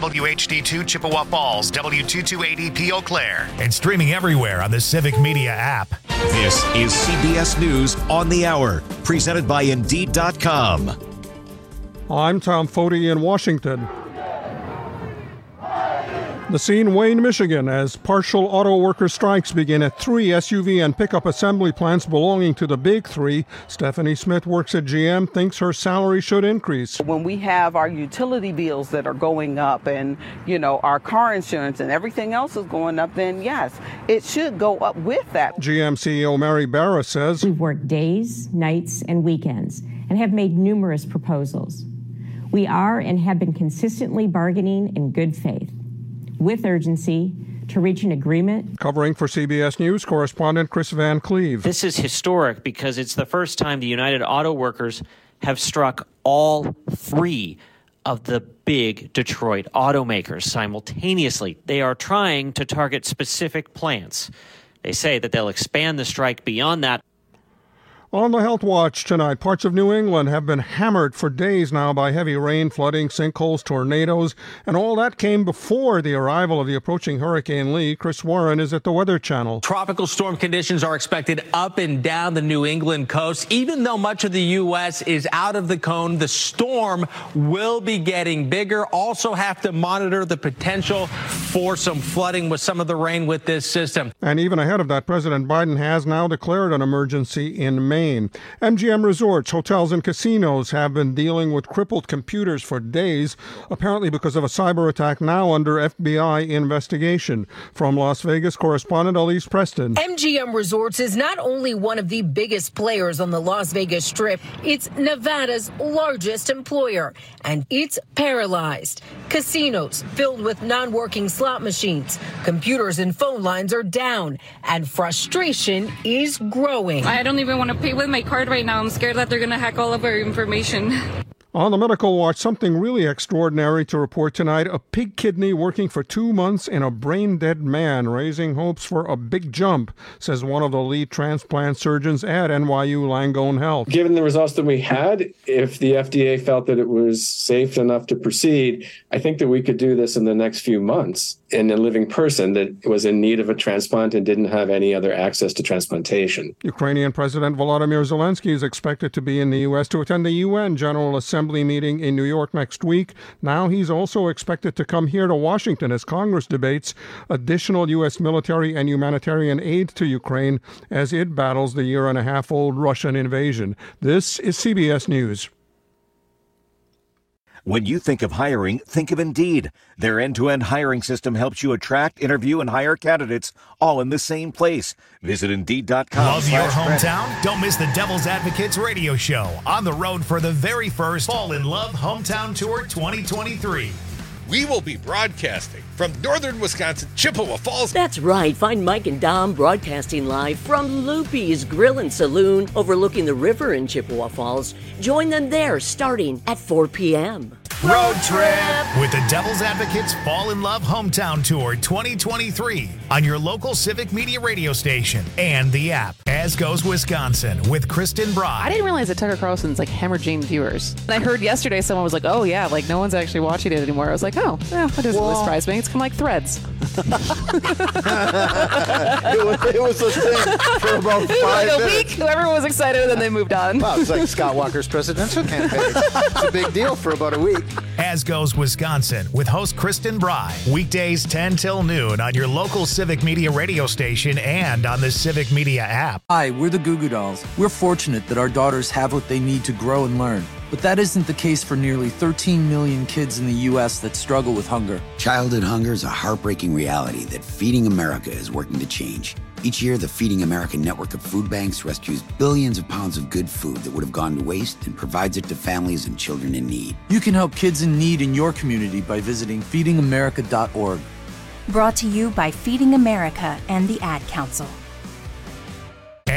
WHD2 Chippewa Falls, W228EP Eau Claire, and streaming everywhere on the Civic Media app. This is CBS News on the Hour, presented by Indeed.com. I'm Tom Foti in Washington. The scene, Wayne, Michigan, as partial auto worker strikes begin at 3 SUV and pickup assembly plants belonging to the Big Three. Stephanie Smith works at GM, thinks her salary should increase. When we have our utility bills that are going up and, our car insurance and everything else is going up, then yes, it should go up with that. GM CEO Mary Barra says, we've worked days, nights, and weekends and have made numerous proposals. We are and have been consistently bargaining in good faith, with urgency, to reach an agreement. Covering for CBS News, correspondent Chris Van Cleve. This is historic because it's the first time the United Auto Workers have struck all three of the big Detroit automakers simultaneously. They are trying to target specific plants. They say that they'll expand the strike beyond that. On the Health Watch tonight, parts of New England have been hammered for days now by heavy rain, flooding, sinkholes, tornadoes, and all that came before the arrival of the approaching Hurricane Lee. Chris Warren is at the Weather Channel. Tropical storm conditions are expected up and down the New England coast. Even though much of the U.S. is out of the cone, the storm will be getting bigger. Also have to monitor the potential for some flooding with some of the rain with this system. And even ahead of that, President Biden has now declared an emergency in Maine. MGM Resorts, hotels, and casinos have been dealing with crippled computers for days, apparently because of a cyber attack now under FBI investigation. From Las Vegas, correspondent Elise Preston. MGM Resorts is not only one of the biggest players on the Las Vegas Strip, it's Nevada's largest employer, and it's paralyzed. Casinos filled with non-working slot machines, computers and phone lines are down, and frustration is growing. I don't even want to pay with my card right now. I'm scared that they're going to hack all of our information. On the Medical Watch, something really extraordinary to report tonight. A pig kidney working for 2 months in a brain-dead man, raising hopes for a big jump, says one of the lead transplant surgeons at NYU Langone Health. Given the results that we had, if the FDA felt that it was safe enough to proceed, I think that we could do this in the next few months in a living person that was in need of a transplant and didn't have any other access to transplantation. Ukrainian President Volodymyr Zelensky is expected to be in the U.S. to attend the UN General Assembly meeting in New York next week. Now he's also expected to come here to Washington as Congress debates additional U.S. military and humanitarian aid to Ukraine as it battles the year-and-a-half-old Russian invasion. This is CBS News. When you think of hiring, think of Indeed. Their end-to-end hiring system helps you attract, interview, and hire candidates all in the same place. Visit Indeed.com. Love your hometown? Don't miss the Devil's Advocates radio show on the road for the very first Fall in Love Hometown Tour 2023. We will be broadcasting from northern Wisconsin, Chippewa Falls. That's right. Find Mike and Dom broadcasting live from Loopy's Grill and Saloon overlooking the river in Chippewa Falls. Join them there starting at 4 p.m. Road trip with the Devil's Advocates Fall in Love Hometown Tour 2023 on your local Civic Media radio station and the app. As Goes Wisconsin with Kristen Broad. I didn't realize that Tucker Carlson's hemorrhaging viewers. And I heard yesterday someone was like, oh yeah, no one's actually watching it anymore. I was like, oh, yeah, that doesn't really surprise me. It's kind of like Threads. it was a thing for about 5 minutes. Week. Everyone was excited and then they moved on. Wow, it's like Scott Walker's presidential campaign. It's a big deal for about a week. As Goes Wisconsin with host Kristen Bry. Weekdays 10 till noon on your local Civic Media radio station and on the Civic Media app. Hi, we're the Goo Goo Dolls. We're fortunate that our daughters have what they need to grow and learn. But that isn't the case for nearly 13 million kids in the U.S. that struggle with hunger. Childhood hunger is a heartbreaking reality that Feeding America is working to change. Each year, the Feeding America network of food banks rescues billions of pounds of good food that would have gone to waste and provides it to families and children in need. You can help kids in need in your community by visiting feedingamerica.org. Brought to you by Feeding America and the Ad Council.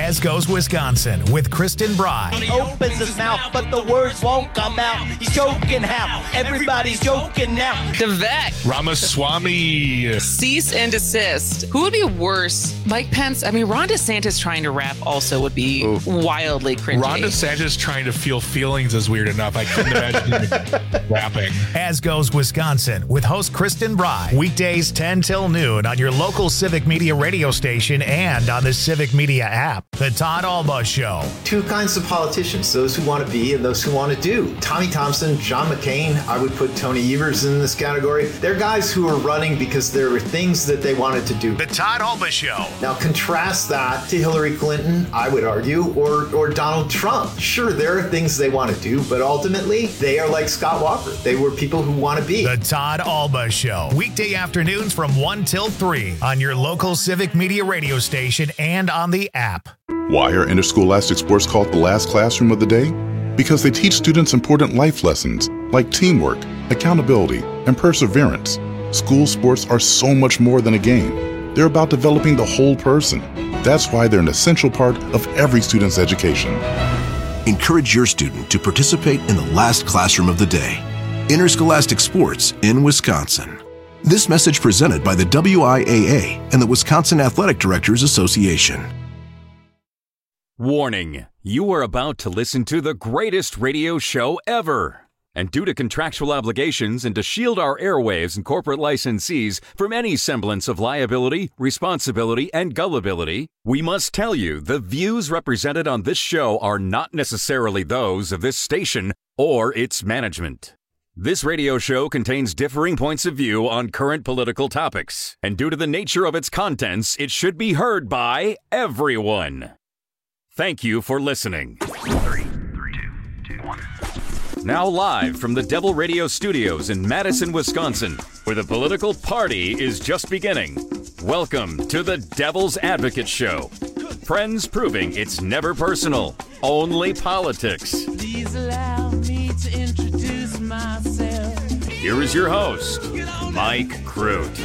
As Goes Wisconsin with Kristen Bry. He opens his mouth, but the words won't come out. He's joking now. Everybody's joking now. Devek. Ramaswamy. Cease and desist. Who would be worse? Mike Pence? I mean, Ron DeSantis trying to rap also would be wildly cringy. Ron DeSantis trying to feel feelings is weird enough. I couldn't imagine him rapping. As Goes Wisconsin with host Kristen Bry. Weekdays 10 till noon on your local Civic Media radio station and on the Civic Media app. The Todd Alba Show. Two kinds of politicians, those who want to be and those who want to do. Tommy Thompson, John McCain, I would put Tony Evers in this category. They're guys who are running because there were things that they wanted to do. The Todd Alba Show. Now contrast that to Hillary Clinton, I would argue, or Donald Trump. Sure, there are things they want to do, but ultimately they are like Scott Walker. They were people who want to be. The Todd Alba Show. Weekday afternoons from 1 till 3 on your local Civic Media radio station and on the app. Why are interscholastic sports called the last classroom of the day? Because they teach students important life lessons like teamwork, accountability, and perseverance. School sports are so much more than a game. They're about developing the whole person. That's why they're an essential part of every student's education. Encourage your student to participate in the last classroom of the day. Interscholastic sports in Wisconsin. This message presented by the WIAA and the Wisconsin Athletic Directors Association. Warning, you are about to listen to the greatest radio show ever. And due to contractual obligations and to shield our airwaves and corporate licensees from any semblance of liability, responsibility, and gullibility, we must tell you the views represented on this show are not necessarily those of this station or its management. This radio show contains differing points of view on current political topics, and due to the nature of its contents, it should be heard by everyone. Thank you for listening. 3, 2, 1. Now live from the Devil Radio Studios in Madison, Wisconsin, where the political party is just beginning. Welcome to the Devil's Advocate Show. Friends proving it's never personal, only politics. Please allow me to introduce myself. Here is your host, Mike Crute.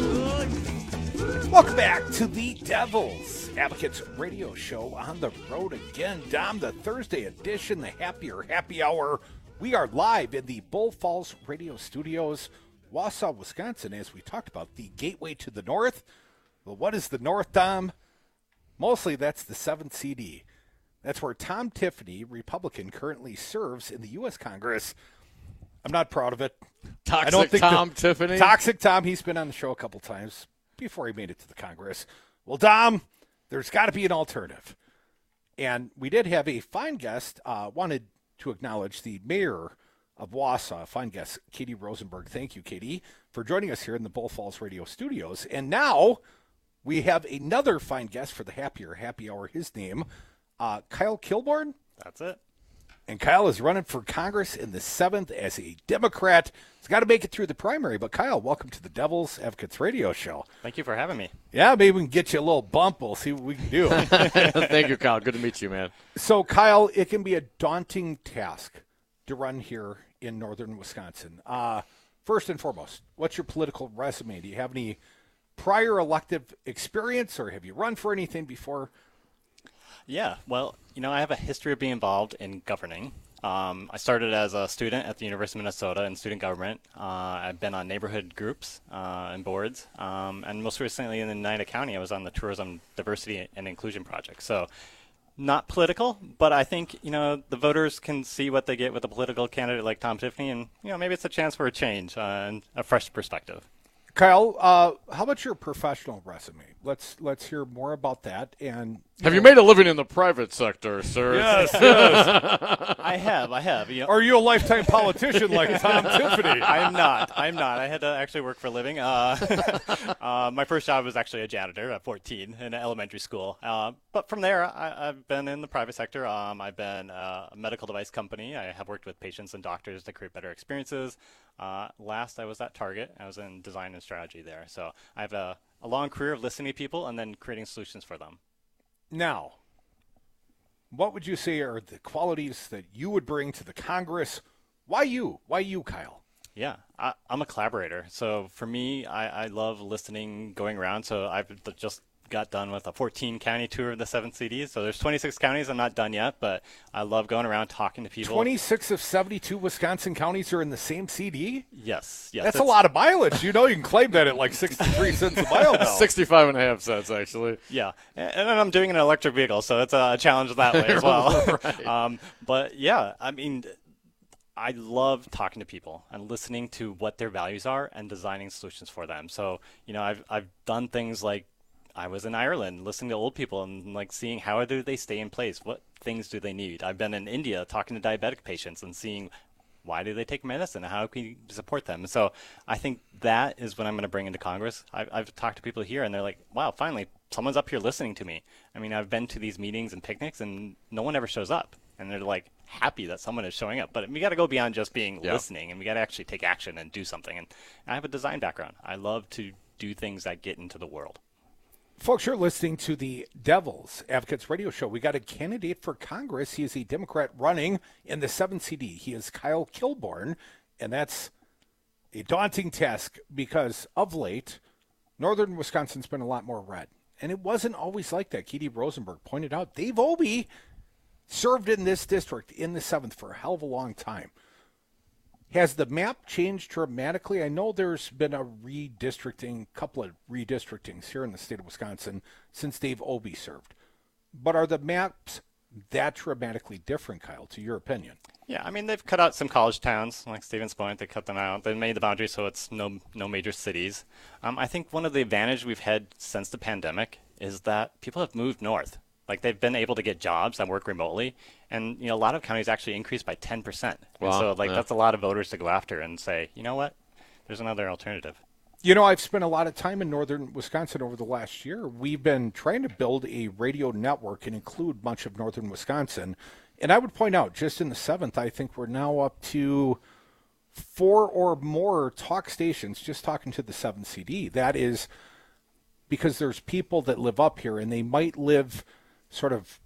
Welcome back to the Devil's Advocates Radio Show on the road again. Dom, the Thursday edition, the Happier Happy Hour. We are live in the Bull Falls Radio Studios, Wausau, Wisconsin, as we talked about the gateway to the north. Well, what is the north, Dom? Mostly that's the 7th CD. That's where Tom Tiffany, Republican, currently serves in the U.S. Congress. I'm not proud of it. Toxic Tiffany? Toxic Tom, he's been on the show a couple times before he made it to the Congress. Well, Dom, there's got to be an alternative. And we did have a fine guest, wanted to acknowledge the mayor of Wausau, fine guest, Katie Rosenberg. Thank you, Katie, for joining us here in the Bull Falls Radio Studios. And now we have another fine guest for the Happier Happy Hour. His name, Kyle Kilborn. That's it. And Kyle is running for Congress in the 7th as a Democrat. He's got to make it through the primary. But, Kyle, welcome to the Devil's Advocates Radio Show. Thank you for having me. Yeah, maybe we can get you a little bump. We'll see what we can do. Thank you, Kyle. Good to meet you, man. So, Kyle, it can be a daunting task to run here in northern Wisconsin. First and foremost, what's your political resume? Do you have any prior elective experience, or have you run for anything before? Yeah, well, I have a history of being involved in governing. I started as a student at the University of Minnesota in student government. I've been on neighborhood groups and boards. And most recently in Oneida County, I was on the Tourism Diversity and Inclusion Project. So not political, but I think, the voters can see what they get with a political candidate like Tom Tiffany. And, maybe it's a chance for a change and a fresh perspective. Kyle, how about your professional resume? Let's hear more about that. And have you made a living in the private sector, sir? Yes. I have. Are you a lifetime politician like Tom Tiffany? I'm not. I had to actually work for a living. My first job was actually a janitor at 14 in an elementary school. But from there, I've been in the private sector. I've been a medical device company. I have worked with patients and doctors to create better experiences. Last, I was at Target. I was in design and strategy there. So I have a long career of listening to people and then creating solutions for them. Now, what would you say are the qualities that you would bring to the Congress? Why you? Why you, Kyle? Yeah, I'm a collaborator. So for me, I love listening, going around. So I've just got done with a 14-county tour of the 7 CDs. So there's 26 counties. I'm not done yet, but I love going around talking to people. 26 of 72 Wisconsin counties are in the same CD? Yes. That's a lot of mileage. You can claim that at like 63 cents a mile now. 65.5 cents, actually. Yeah. And I'm doing an electric vehicle, so it's a challenge that way as well. Right. But yeah, I mean, I love talking to people and listening to what their values are and designing solutions for them. So, I've done things like I was in Ireland listening to old people and like seeing how do they stay in place? What things do they need? I've been in India talking to diabetic patients and seeing why do they take medicine and how can we support them? So I think that is what I'm going to bring into Congress. I've talked to people here and they're like, wow, finally someone's up here listening to me. I mean, I've been to these meetings and picnics and no one ever shows up. And they're like happy that someone is showing up. But we got to go beyond just being listening, and we got to actually take action and do something. And I have a design background. I love to do things that get into the world. Folks, you're listening to the Devil's Advocates Radio Show. We got a candidate for Congress. He is a Democrat running in the 7 CD. He is Kyle Kilborn, and that's a daunting task because of late, northern Wisconsin's been a lot more red. And it wasn't always like that. Katie Rosenberg pointed out Dave Obey served in this district in the 7th for a hell of a long time. Has the map changed dramatically? I know there's been a couple of redistrictings here in the state of Wisconsin since Dave Obey served. But are the maps that dramatically different, Kyle, to your opinion? Yeah, I mean, they've cut out some college towns, like Stevens Point. They cut them out. They made the boundary so it's no major cities. I think one of the advantages we've had since the pandemic is that people have moved north. Like, they've been able to get jobs and work remotely. And, a lot of counties actually increased by 10%. Wow. And so, that's a lot of voters to go after and say, you know what? There's another alternative. I've spent a lot of time in northern Wisconsin over the last year. We've been trying to build a radio network and include much of northern Wisconsin. And I would point out, just in the 7th, I think we're now up to 4 or more talk stations just talking to the 7 CD. That is because there's people that live up here, and they might live sort of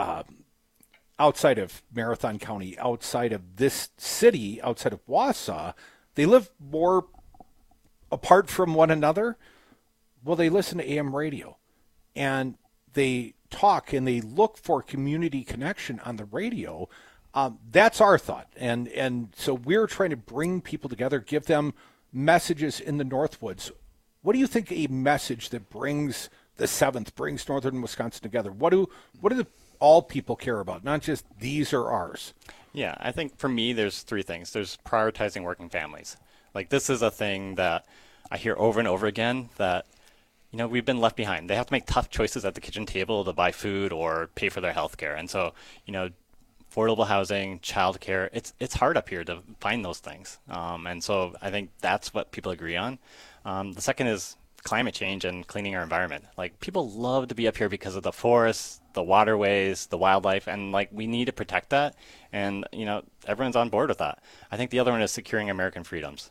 outside of Marathon County, outside of this city, outside of Wausau. They live more apart from one another. Well, they listen to AM radio, and they talk, and they look for community connection on the radio. That's our thought. And so we're trying to bring people together, give them messages in the Northwoods. What do you think a message that brings the 7th, brings northern Wisconsin together? What do all people care about, not just these or ours? Yeah, I think for me, there's 3 things. There's prioritizing working families. Like, this is a thing that I hear over and over again that, we've been left behind. They have to make tough choices at the kitchen table to buy food or pay for their health care. And so, affordable housing, childcare, it's hard up here to find those things. And so I think that's what people agree on. The second is climate change and cleaning our environment. Like, people love to be up here because of the forests, the waterways, the wildlife, and we need to protect that. And, everyone's on board with that. I think the other one is securing American freedoms.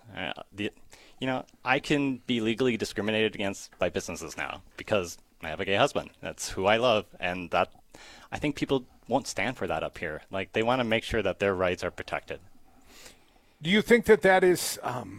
I can be legally discriminated against by businesses now because I have a gay husband. That's who I love. And that, I think people won't stand for that up here. Like, they want to make sure that their rights are protected. Do you think that is,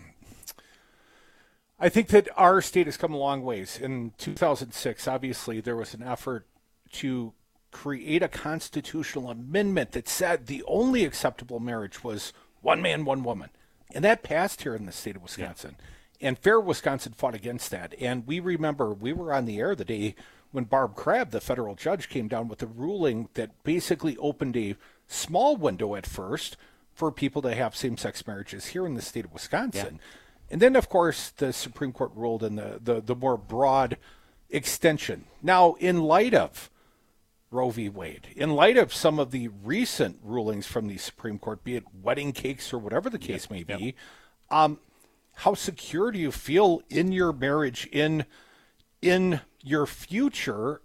I think that our state has come a long ways. In 2006, obviously, there was an effort to create a constitutional amendment that said the only acceptable marriage was one man, one woman. And that passed here in the state of Wisconsin. Yeah. And Fair Wisconsin fought against that. And we remember we were on the air the day when Barb Crabb, the federal judge, came down with a ruling that basically opened a small window at first for people to have same-sex marriages here in the state of Wisconsin. Yeah. And then, of course, the Supreme Court ruled in the more broad extension. Now, in light of Roe v. Wade, in light of some of the recent rulings from the Supreme Court, be it wedding cakes or whatever the case may be, how secure do you feel in your marriage, in your future,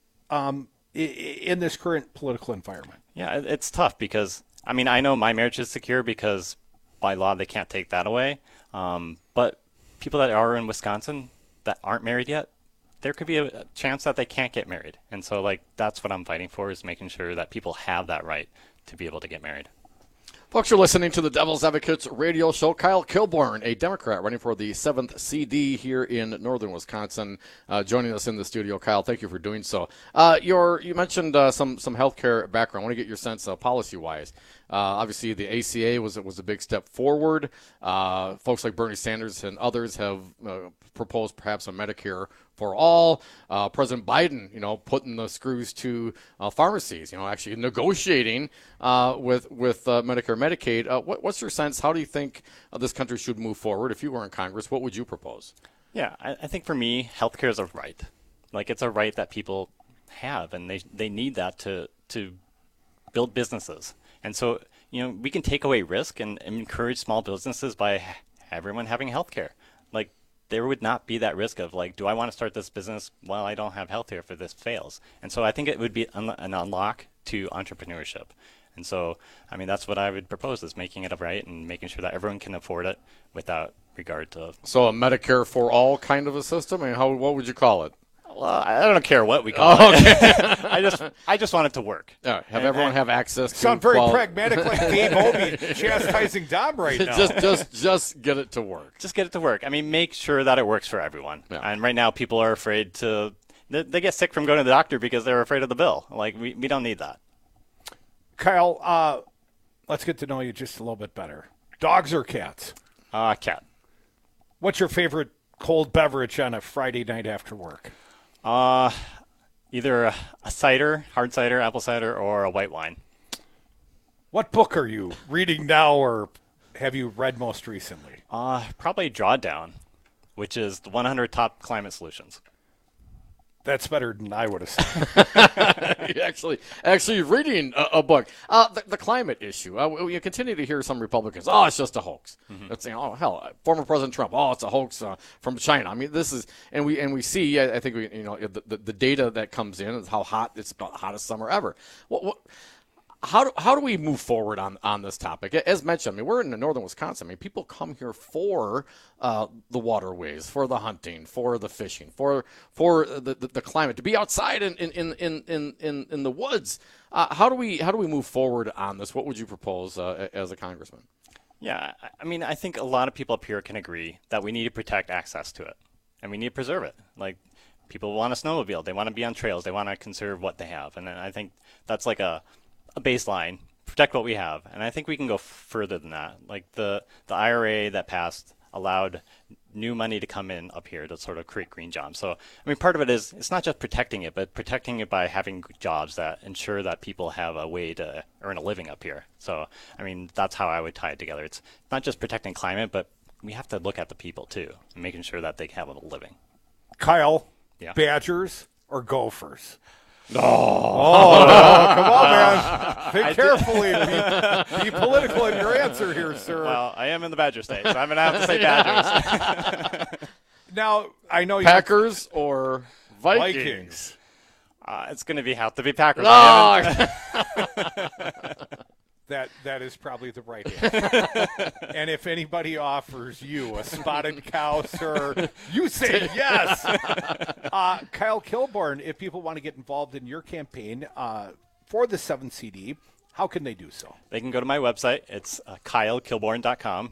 in this current political environment? Yeah, it's tough because, I know my marriage is secure because by law they can't take that away. But people that are in Wisconsin that aren't married yet, there could be a chance that they can't get married. And so, that's what I'm fighting for, is making sure that people have that right to be able to get married. Folks, you're listening to the Devil's Advocates radio show. Kyle Kilborn, a Democrat running for the 7th CD here in northern Wisconsin, joining us in the studio. Kyle, thank you for doing so. You mentioned some healthcare background. I want to get your sense policy-wise. Obviously, the ACA was a big step forward. Folks like Bernie Sanders and others have proposed perhaps a Medicare for all. President Biden, putting the screws to pharmacies, actually negotiating with Medicare, Medicaid. What's your sense? How do you think this country should move forward? If you were in Congress, what would you propose? Yeah, I think for me, healthcare is a right. Like, it's a right that people have, and they need that to build businesses. And so, we can take away risk and encourage small businesses by everyone having healthcare. Like, there would not be that risk of, like, do I want to start this business while I don't have healthcare if this fails? And so I think it would be an unlock to entrepreneurship. And so, that's what I would propose, is making it a right and making sure that everyone can afford it without regard to... So a Medicare for all kind of a system? What would you call it? Well, I don't care what we call it. I just want it to work. Everyone have access to... Sound very pragmatic, like Dave Obey chastising Dom right now. Just get it to work. Just get it to work. Make sure that it works for everyone. Yeah. And right now, people are afraid to... They get sick from going to the doctor because they're afraid of the bill. Like, we don't need that. Kyle, let's get to know you just a little bit better. Dogs or cats? Cat. What's your favorite cold beverage on a Friday night after work? Either a cider, hard cider, apple cider, or a white wine. What book are you reading now, or have you read most recently? Probably Drawdown, which is the 100 top climate solutions. That's better than I would have said. actually reading a book. The climate issue. You continue to hear some Republicans, it's just a hoax. Mm-hmm. It's former President Trump, it's a hoax from China. This is, and we see. I think the data that comes in is how hot it's about the hottest summer ever. How do we move forward on this topic? As mentioned, we're in northern Wisconsin. People come here for the waterways, for the hunting, for the fishing, for the climate, to be outside in the woods. How do we move forward on this? What would you propose as a congressman? Yeah, I think a lot of people up here can agree that we need to protect access to it, and we need to preserve it. Like, people want to snowmobile, they want to be on trails, they want to conserve what they have, and I think that's like a baseline, protect what we have. And I think we can go further than that. Like the IRA that passed allowed new money to come in up here to sort of create green jobs. So, part of it is, it's not just protecting it, but protecting it by having jobs that ensure that people have a way to earn a living up here. So, that's how I would tie it together. It's not just protecting climate, but we have to look at the people too, and making sure that they have a living. Kyle, yeah. Badgers or Gophers? No. Come on, man. Think carefully. Be political in your answer here, sir. Well, I am in the Badger state, so I'm going to have to say Badgers. Now, I know Packers or Vikings? It's going to have to be Packers. That is probably the right answer. And if anybody offers you a spotted cow, sir, you say yes. Kyle Kilborn, if people want to get involved in your campaign for the 7th CD, how can they do so? They can go to my website. It's KyleKilborn.com,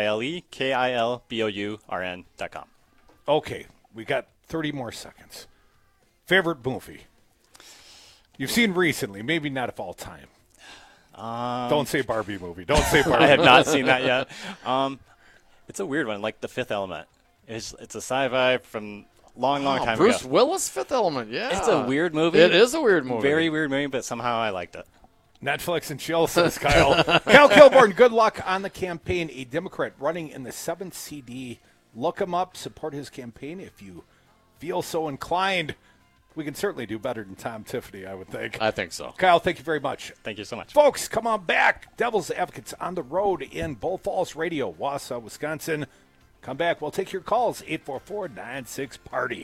KyleKilbourn.com. Okay, we got 30 more seconds. Favorite movie you've seen recently, maybe not of all time. Don't say Barbie movie. Don't say Barbie. I have not seen that yet. It's a weird one, like The Fifth Element. It's a sci-fi from long time ago. Bruce Willis, Fifth Element, yeah. It's a weird movie. It is a weird movie. Very weird movie, but somehow I liked it. Netflix and chill, says Kyle. Kyle Kilborn, good luck on the campaign. A Democrat running in the 7th CD. Look him up. Support his campaign if you feel so inclined. We can certainly do better than Tom Tiffany, I would think. I think so. Kyle, thank you very much. Thank you so much. Folks, come on back. Devil's Advocates on the road in Bull Falls Radio, Wausau, Wisconsin. Come back. We'll take your calls, 844-96-PARTY.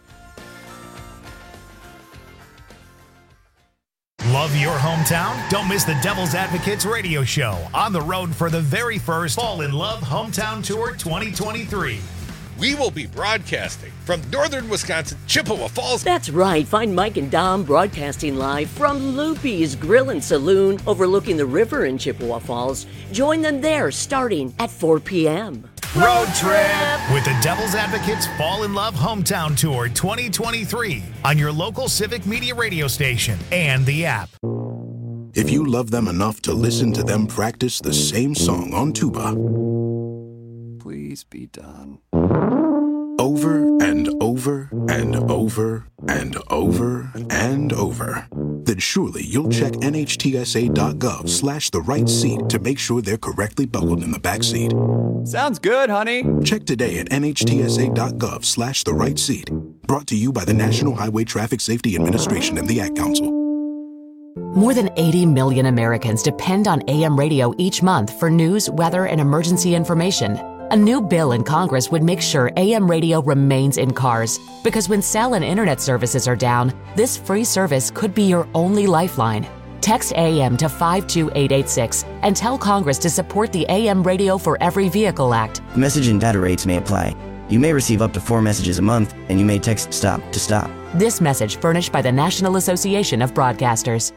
Love your hometown? Don't miss the Devil's Advocates radio show on the road for the very first Fall in Love Hometown Tour 2023. we will be broadcasting from northern Wisconsin, Chippewa Falls. That's right. Find Mike and Dom broadcasting live from Loopy's Grill and Saloon overlooking the river in Chippewa Falls. Join them there starting at 4 p.m. Road trip with the Devil's Advocates Fall in Love Hometown Tour 2023 on your local Civic Media radio station and the app. If you love them enough to listen to them practice the same song on tuba, please be done. Over and over and over and over and over, then surely you'll check NHTSA.gov/the right seat to make sure they're correctly buckled in the back seat. Sounds good, honey. Check today at NHTSA.gov/the right seat. Brought to you by the National Highway Traffic Safety Administration and the Ad Council. More than 80 million Americans depend on AM radio each month for news, weather, and emergency information. A new bill in Congress would make sure AM radio remains in cars, because when cell and internet services are down, this free service could be your only lifeline. Text AM to 52886 and tell Congress to support the AM Radio for Every Vehicle Act. Message and data rates may apply. You may receive up to 4 messages a month, and you may text STOP to stop. This message furnished by the National Association of Broadcasters.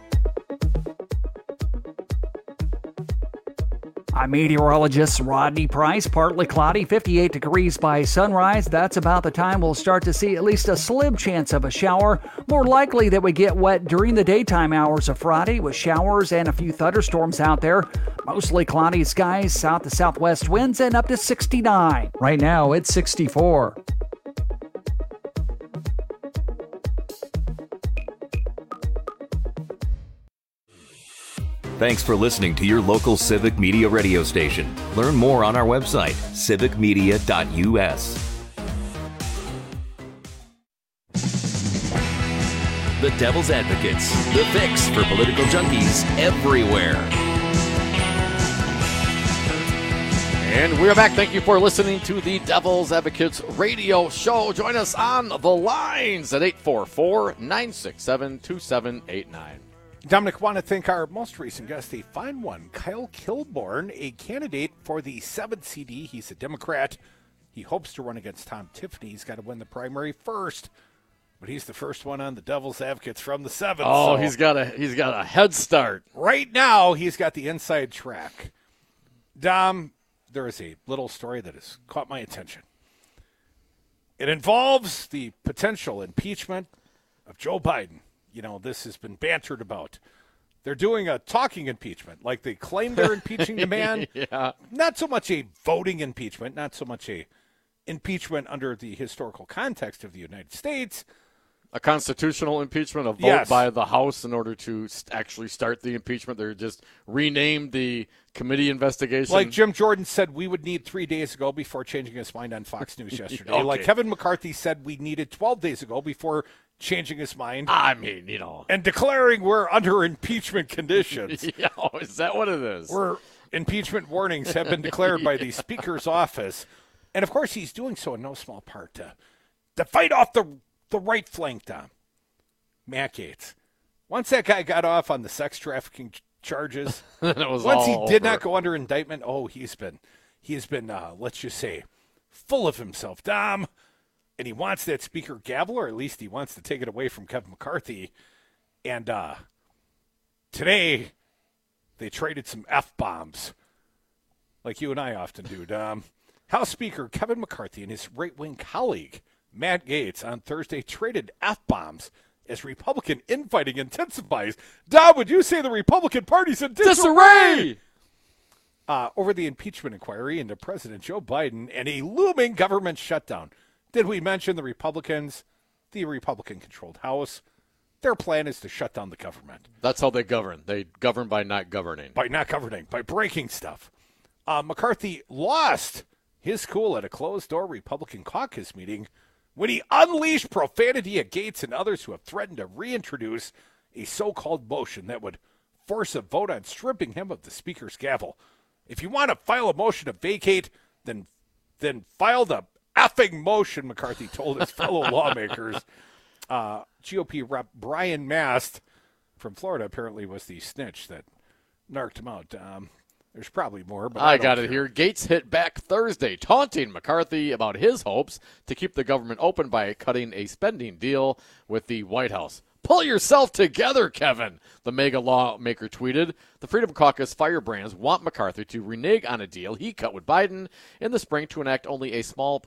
I'm meteorologist Rodney Price. Partly cloudy, 58 degrees by sunrise. That's about the time we'll start to see at least a slim chance of a shower. More likely that we get wet during the daytime hours of Friday with showers and a few thunderstorms out there. Mostly cloudy skies, south to southwest winds, and up to 69. Right now, it's 64. Thanks for listening to your local Civic Media radio station. Learn more on our website, civicmedia.us. The Devil's Advocates, the fix for political junkies everywhere. And we're back. Thank you for listening to the Devil's Advocates radio show. Join us on the lines at 844-967-2789. Dominic, want to thank our most recent guest, a fine one, Kyle Kilborn, a candidate for the 7th CD. He's a Democrat. He hopes to run against Tom Tiffany. He's got to win the primary first, but he's the first one on the Devil's Advocates from the 7th. Oh, so he's got a head start. Right now, he's got the inside track. Dom, there is a little story that has caught my attention. It involves the potential impeachment of Joe Biden. You know, this has been bantered about. They're doing a talking impeachment, like they claim they're impeaching the man. Yeah. Not so much a voting impeachment, not so much a impeachment under the historical context of the United States. A constitutional impeachment, a vote by the House in order to actually start the impeachment. They're just renamed the committee investigation. Like Jim Jordan said we would need 3 days ago before changing his mind on Fox News yesterday. Okay. Like Kevin McCarthy said we needed 12 days ago before changing his mind. I mean, you know. And declaring we're under impeachment conditions. Yeah, is that what it is? Impeachment warnings have been declared by the Speaker's office. And, of course, he's doing so in no small part to fight off the right flank, Dom. Matt Gaetz. Once that guy got off on the sex trafficking charges, once he did not go under indictment, he has been, let's just say, full of himself, Dom. And he wants that Speaker gavel, or at least he wants to take it away from Kevin McCarthy. And today, they traded some F-bombs, like you and I often do, Dom. House Speaker Kevin McCarthy and his right-wing colleague, Matt Gaetz, on Thursday traded F-bombs as Republican infighting intensifies. Dom, would you say the Republican Party's in disarray? Over the impeachment inquiry into President Joe Biden and a looming government shutdown. Did we mention the Republicans, the Republican-controlled House? Their plan is to shut down the government. That's how they govern. They govern by not governing. By breaking stuff. McCarthy lost his cool at a closed-door Republican caucus meeting when he unleashed profanity at Gaetz and others who have threatened to reintroduce a so-called motion that would force a vote on stripping him of the Speaker's gavel. If you want to file a motion to vacate, then file the effing motion, McCarthy told his fellow lawmakers. GOP Rep. Brian Mast from Florida apparently was the snitch that narked him out. There's probably more, but I got it here. Gates hit back Thursday, taunting McCarthy about his hopes to keep the government open by cutting a spending deal with the White House. Pull yourself together, Kevin, the mega lawmaker tweeted. The Freedom Caucus firebrands want McCarthy to renege on a deal he cut with Biden in the spring to enact only small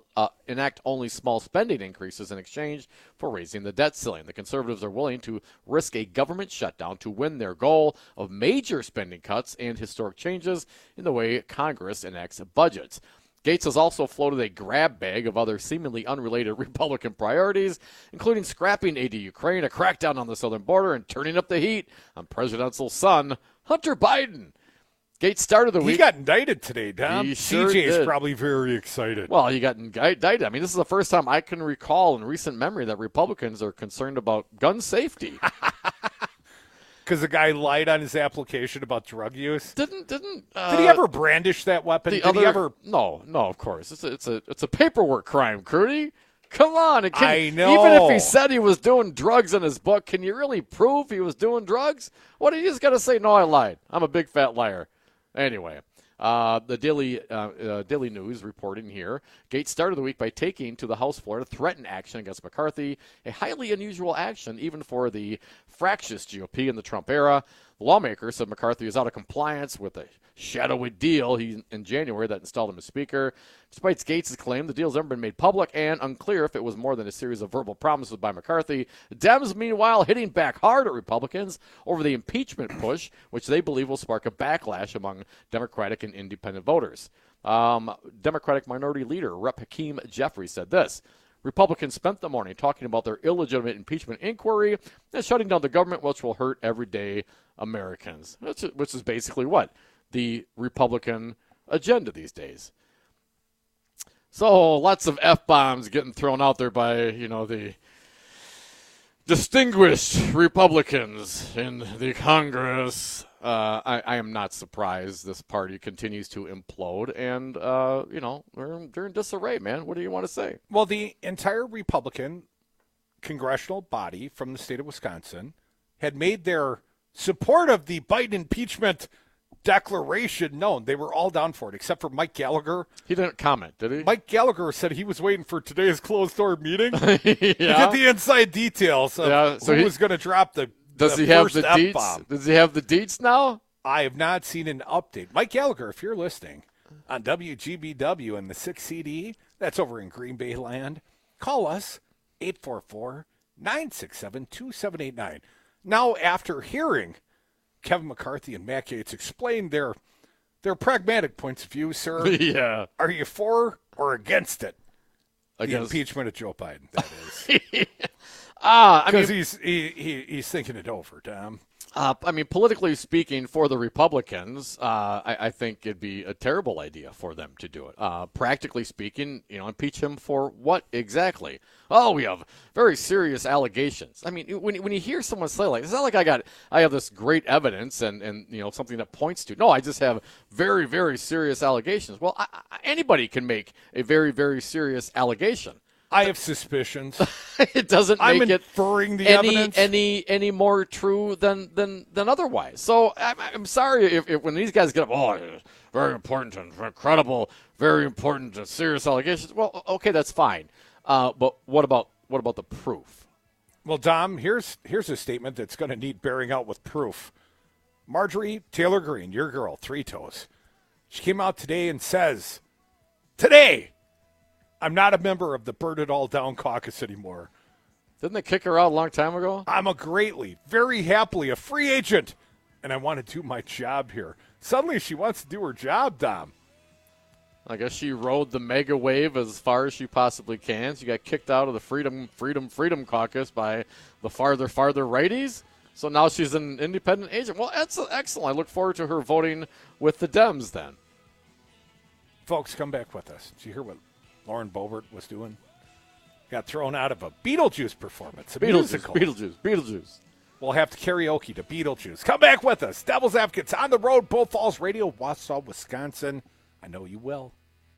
spending increases in exchange for raising the debt ceiling. The conservatives are willing to risk a government shutdown to win their goal of major spending cuts and historic changes in the way Congress enacts budgets. Gates has also floated a grab bag of other seemingly unrelated Republican priorities, including scrapping aid to Ukraine, a crackdown on the southern border, and turning up the heat on presidential son Hunter Biden. Gates started the week. He got indicted today, Dom. He sure CJ is did. probably very excited. Well, he got indicted. I mean, this is the first time I can recall in recent memory that Republicans are concerned about gun safety. Because the guy lied on his application about drug use. Did he ever brandish that weapon? Did he ever? No, of course. It's a paperwork crime, Crudy. Come on. I know. Even if he said he was doing drugs in his book, can you really prove he was doing drugs? What, you just got to say, no, I lied. I'm a big fat liar. Anyway, the Daily News reporting here, Gates started the week by taking to the House floor to threaten action against McCarthy, a highly unusual action even for the fractious GOP in the Trump era. The lawmaker said McCarthy is out of compliance with a shadowy deal in January that installed him as Speaker. Despite Gates' claim, the deal's never been made public and unclear if it was more than a series of verbal promises by McCarthy. Dems, meanwhile, hitting back hard at Republicans over the impeachment push, which they believe will spark a backlash among Democratic and independent voters. Democratic Minority Leader Rep. Hakeem Jeffries said this: Republicans spent the morning talking about their illegitimate impeachment inquiry and shutting down the government, which will hurt everyday Americans, which is basically what? The Republican agenda these days. So lots of F-bombs getting thrown out there by, the distinguished Republicans in the Congress. I am not surprised this party continues to implode, and, they're in disarray, man. What do you want to say? Well, the entire Republican congressional body from the state of Wisconsin had made their support of the Biden impeachment declaration known. They were all down for it, except for Mike Gallagher. He didn't comment, did he? Mike Gallagher said he was waiting for today's closed-door meeting to get the inside details of who was going to drop the Does he have the deets? Does he have the deets now? I have not seen an update. Mike Gallagher, if you're listening on WGBW and the 6 CD, that's over in Green Bay land, call us 844-967-2789. Now, after hearing Kevin McCarthy and Matt Gaetz explain their pragmatic points of view, sir, yeah, are you for or against it? The impeachment of Joe Biden, that is. Because he's thinking it over, Tom. Politically speaking, for the Republicans, I think it'd be a terrible idea for them to do it. Practically speaking, impeach him for what exactly? Oh, we have very serious allegations. I mean, when you hear someone say like, it's not like I have this great evidence and something that points to. No, I just have very, very serious allegations. Well, anybody can make a very, very serious allegation. I have suspicions. It doesn't make it inferring the any evidence. more true than otherwise. So I'm sorry if when these guys get up, very important and incredible, very important and serious allegations. Well, okay, that's fine. But what about the proof? Well, Dom, here's a statement that's going to need bearing out with proof. Marjorie Taylor Greene, your girl, Three Toes, she came out today and says, today, I'm not a member of the Burn It All Down caucus anymore. Didn't they kick her out a long time ago? I'm very happily a free agent, and I want to do my job here. Suddenly she wants to do her job, Dom. I guess she rode the mega wave as far as she possibly can. She got kicked out of the Freedom caucus by the farther righties. So now she's an independent agent. Well, that's excellent. I look forward to her voting with the Dems then. Folks, come back with us. Did you hear what Lauren Boebert was doing? Got thrown out of a Beetlejuice performance. Beetlejuice. We'll have to karaoke to Beetlejuice. Come back with us. Devil's Advocates on the road, Bull Falls Radio, Wausau, Wisconsin. I know you will.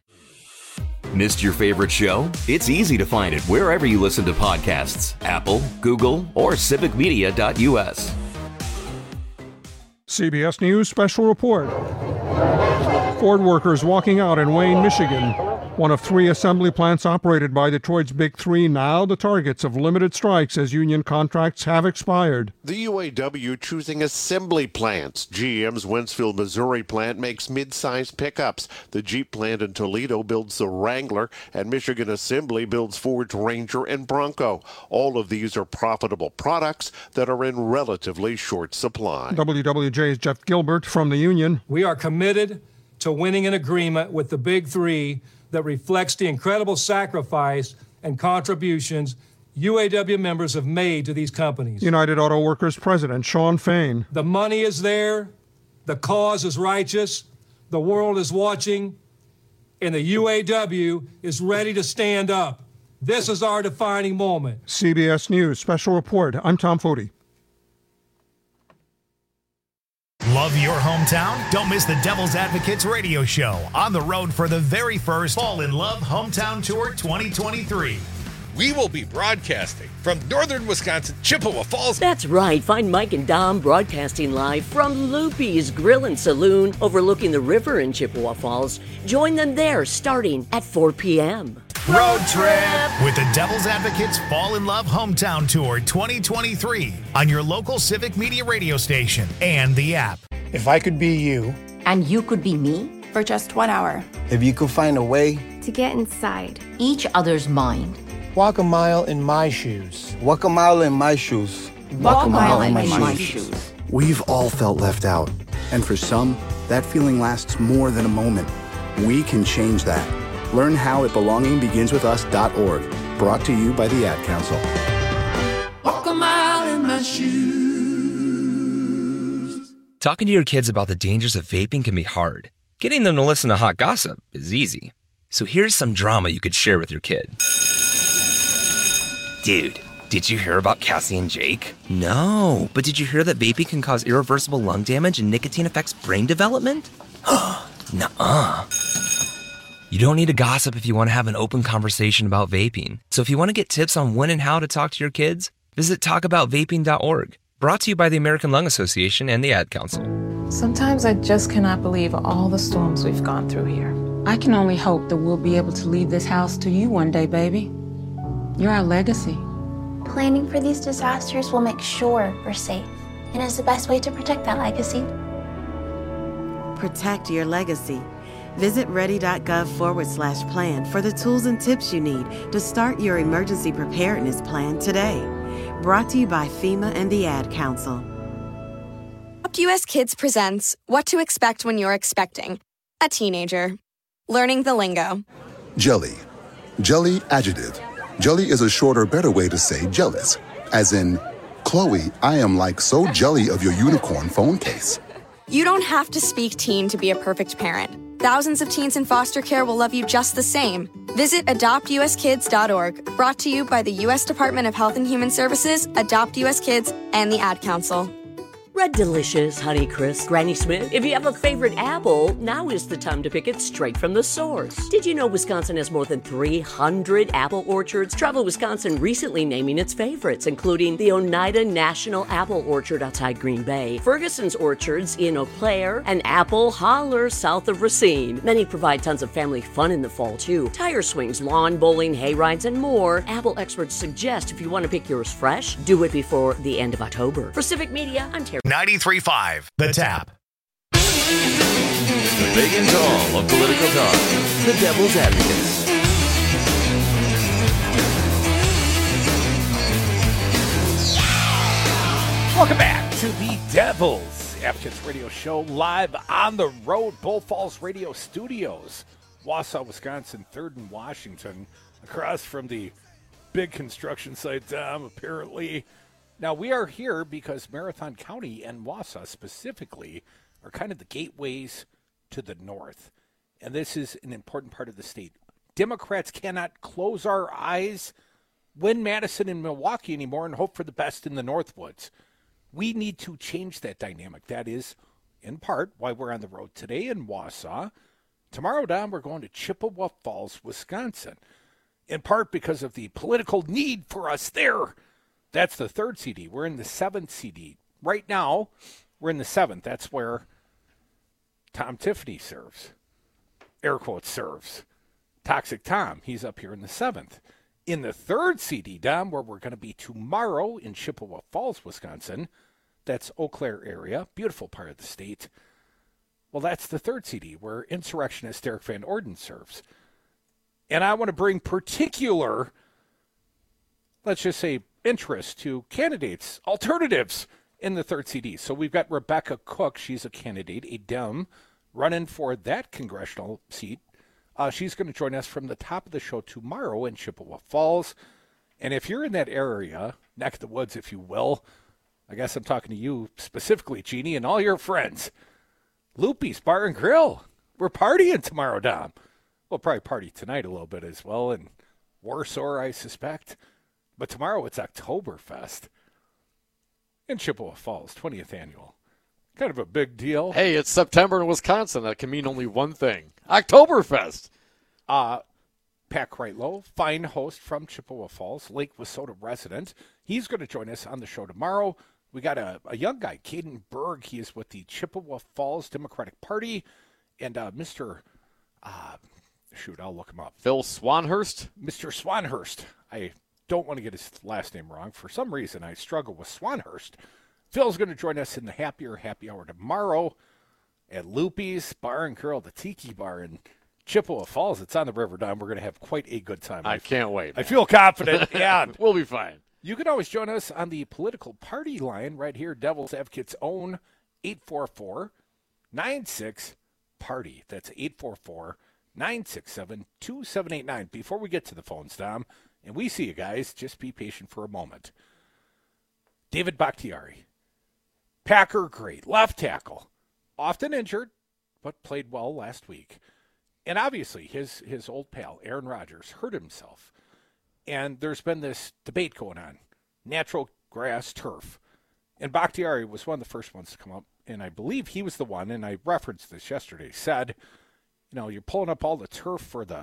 Missed your favorite show? It's easy to find it wherever you listen to podcasts. Apple, Google, or civicmedia.us. CBS News Special Report. Ford workers walking out in Wayne, Michigan. One of 3 assembly plants operated by Detroit's Big Three, now the targets of limited strikes as union contracts have expired. The UAW choosing assembly plants. GM's Wentzville, Missouri plant makes mid-sized pickups. The Jeep plant in Toledo builds the Wrangler, and Michigan Assembly builds Ford's Ranger and Bronco. All of these are profitable products that are in relatively short supply. WWJ's Jeff Gilbert from the union. We are committed to winning an agreement with the Big Three that reflects the incredible sacrifice and contributions UAW members have made to these companies. United Auto Workers President Shawn Fain. The money is there, the cause is righteous, the world is watching, and the UAW is ready to stand up. This is our defining moment. CBS News Special Report. I'm Tom Foti. Love your hometown? Don't miss the Devil's Advocates radio show on the road for the very first Fall in Love Hometown Tour 2023. We will be broadcasting from northern Wisconsin, Chippewa Falls. That's right. Find Mike and Dom broadcasting live from Loopy's Grill and Saloon overlooking the river in Chippewa Falls. Join them there starting at 4 p.m. Road trip with the Devil's Advocates Fall in Love Hometown Tour 2023 on your local Civic Media radio station and the app. If I could be you. And you could be me. For just 1 hour. If you could find a way. To get inside. Each other's mind. Walk a mile in my shoes. Walk a mile in my shoes. Walk a mile in my shoes. We've all felt left out. And for some, that feeling lasts more than a moment. We can change that. Learn how at belongingbeginswithus.org. Brought to you by the Ad Council. Walk a mile in my shoes. Talking to your kids about the dangers of vaping can be hard. Getting them to listen to hot gossip is easy. So here's some drama you could share with your kid. Dude, did you hear about Cassie and Jake? No, but did you hear that vaping can cause irreversible lung damage and nicotine affects brain development? Nuh-uh. You don't need to gossip if you want to have an open conversation about vaping. So if you want to get tips on when and how to talk to your kids, visit talkaboutvaping.org. Brought to you by the American Lung Association and the Ad Council. Sometimes I just cannot believe all the storms we've gone through here. I can only hope that we'll be able to leave this house to you one day, baby. You're our legacy. Planning for these disasters will make sure we're safe, and is the best way to protect that legacy. Protect your legacy. Visit ready.gov/plan for the tools and tips you need to start your emergency preparedness plan today. Brought to you by FEMA and the Ad Council. Adopt US Kids presents What to Expect When You're Expecting a Teenager. Learning the lingo. Jelly. Jelly adjective. Jelly is a shorter, better way to say jealous. As in, Chloe, I am like so jelly of your unicorn phone case. You don't have to speak teen to be a perfect parent. Thousands of teens in foster care will love you just the same. Visit adoptuskids.org. Brought to you by the U.S. Department of Health and Human Services, Adopt U.S. Kids, and the Ad Council. Red Delicious, Honeycrisp, Granny Smith. If you have a favorite apple, now is the time to pick it straight from the source. Did you know Wisconsin has more than 300 apple orchards? Travel Wisconsin recently naming its favorites, including the Oneida National Apple Orchard outside Green Bay, Ferguson's Orchards in Eau Claire, and Apple Holler south of Racine. Many provide tons of family fun in the fall, too. Tire swings, lawn bowling, hay rides, and more. Apple experts suggest if you want to pick yours fresh, do it before the end of October. For Civic Media, I'm Terry. 93.5, The Tap. The big and tall of political talk. The Devil's Advocates. Welcome back to the Devil's Advocates Radio Show, live on the road, Bull Falls Radio Studios, Wausau, Wisconsin, 3rd and Washington, across from the big construction site, apparently. Now, we are here because Marathon County and Wausau specifically are kind of the gateways to the north. And this is an important part of the state. Democrats cannot close our eyes, win Madison and Milwaukee anymore, and hope for the best in the Northwoods. We need to change that dynamic. That is, in part, why we're on the road today in Wausau. Tomorrow, Dom, we're going to Chippewa Falls, Wisconsin. In part because of the political need for us there. That's the 3rd CD. We're in the 7th CD. Right now, we're in the 7th. That's where Tom Tiffany serves. Air quotes serves. Toxic Tom, he's up here in the 7th. In the 3rd CD, Dom, where we're going to be tomorrow in Chippewa Falls, Wisconsin, that's Eau Claire area, beautiful part of the state. Well, that's the 3rd CD, where insurrectionist Derek Van Orden serves. And I want to bring particular, let's just say, interest to candidates, alternatives in the 3rd CD. So we've got Rebecca Cook. She's a candidate, a Dem, running for that congressional seat. She's going to join us from the top of the show tomorrow in Chippewa Falls. And if you're in that area, neck of the woods, if you will, I guess I'm talking to you specifically, Jeannie, and all your friends. Loopy's Bar and Grill. We're partying tomorrow, Dom. We'll probably party tonight a little bit as well in Warsaw, I suspect. But tomorrow it's Oktoberfest in Chippewa Falls, 20th annual. Kind of a big deal. Hey, it's September in Wisconsin. That can mean only one thing. Oktoberfest. Pat Kreitlow, fine host from Chippewa Falls, Lake Wissota resident. He's going to join us on the show tomorrow. We got a young guy, Caden Berg. He is with the Chippewa Falls Democratic Party. And Mr. I'll look him up. Phil Swanhurst? Mr. Swanhurst. I don't want to get his last name wrong. For some reason, I struggle with Swanhurst. Phil's going to join us in the Happy Hour tomorrow at Loopy's Bar and Grill, the Tiki Bar in Chippewa Falls. It's on the River Dime. We're going to have quite a good time. I can't wait. I feel confident. Yeah, we'll be fine. You can always join us on the political party line right here, Devil's Advocates' own 844-96-PARTY. That's 844-967-2789. Before we get to the phones, Dom, and we see you guys, just be patient for a moment. David Bakhtiari, Packer great, left tackle, often injured, but played well last week. And obviously his old pal, Aaron Rodgers, hurt himself. And there's been this debate going on, natural grass, turf. And Bakhtiari was one of the first ones to come up, and I believe he was the one, and I referenced this yesterday, said, you're pulling up all the turf for the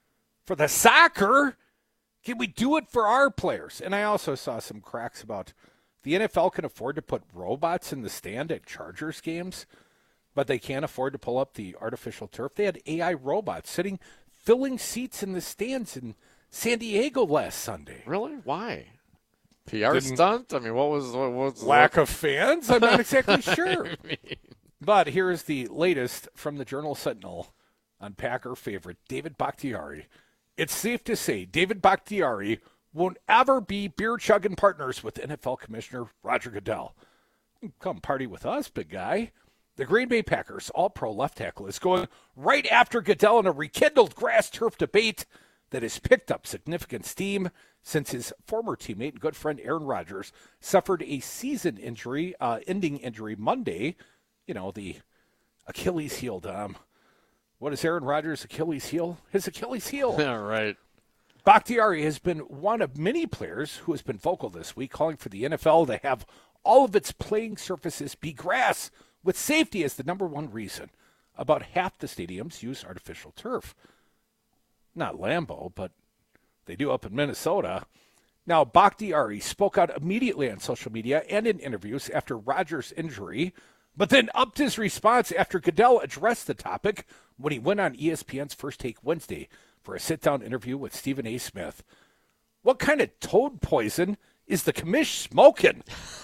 soccer. Can we do it for our players? And I also saw some cracks about the NFL can afford to put robots in the stand at Chargers games, but they can't afford to pull up the artificial turf. They had AI robots filling seats in the stands in San Diego last Sunday. Really? Why? PR stunt? I mean, what was lack of fans? I'm not exactly sure. But here's the latest from the Journal-Sentinel on Packer favorite David Bakhtiari. It's safe to say David Bakhtiari won't ever be beer-chugging partners with NFL Commissioner Roger Goodell. Come party with us, big guy. The Green Bay Packers all-pro left tackle is going right after Goodell in a rekindled grass turf debate that has picked up significant steam since his former teammate and good friend Aaron Rodgers suffered a season injury, ending injury Monday. The Achilles heel, Dom. What is Aaron Rodgers' Achilles heel? His Achilles heel. Yeah, right. Bakhtiari has been one of many players who has been vocal this week, calling for the NFL to have all of its playing surfaces be grass, with safety as the number one reason. About half the stadiums use artificial turf. Not Lambeau, but they do up in Minnesota. Now, Bakhtiari spoke out immediately on social media and in interviews after Rodgers' injury, but then upped his response after Goodell addressed the topic when he went on ESPN's First Take Wednesday for a sit-down interview with Stephen A. Smith. What kind of toad poison is the commish smoking?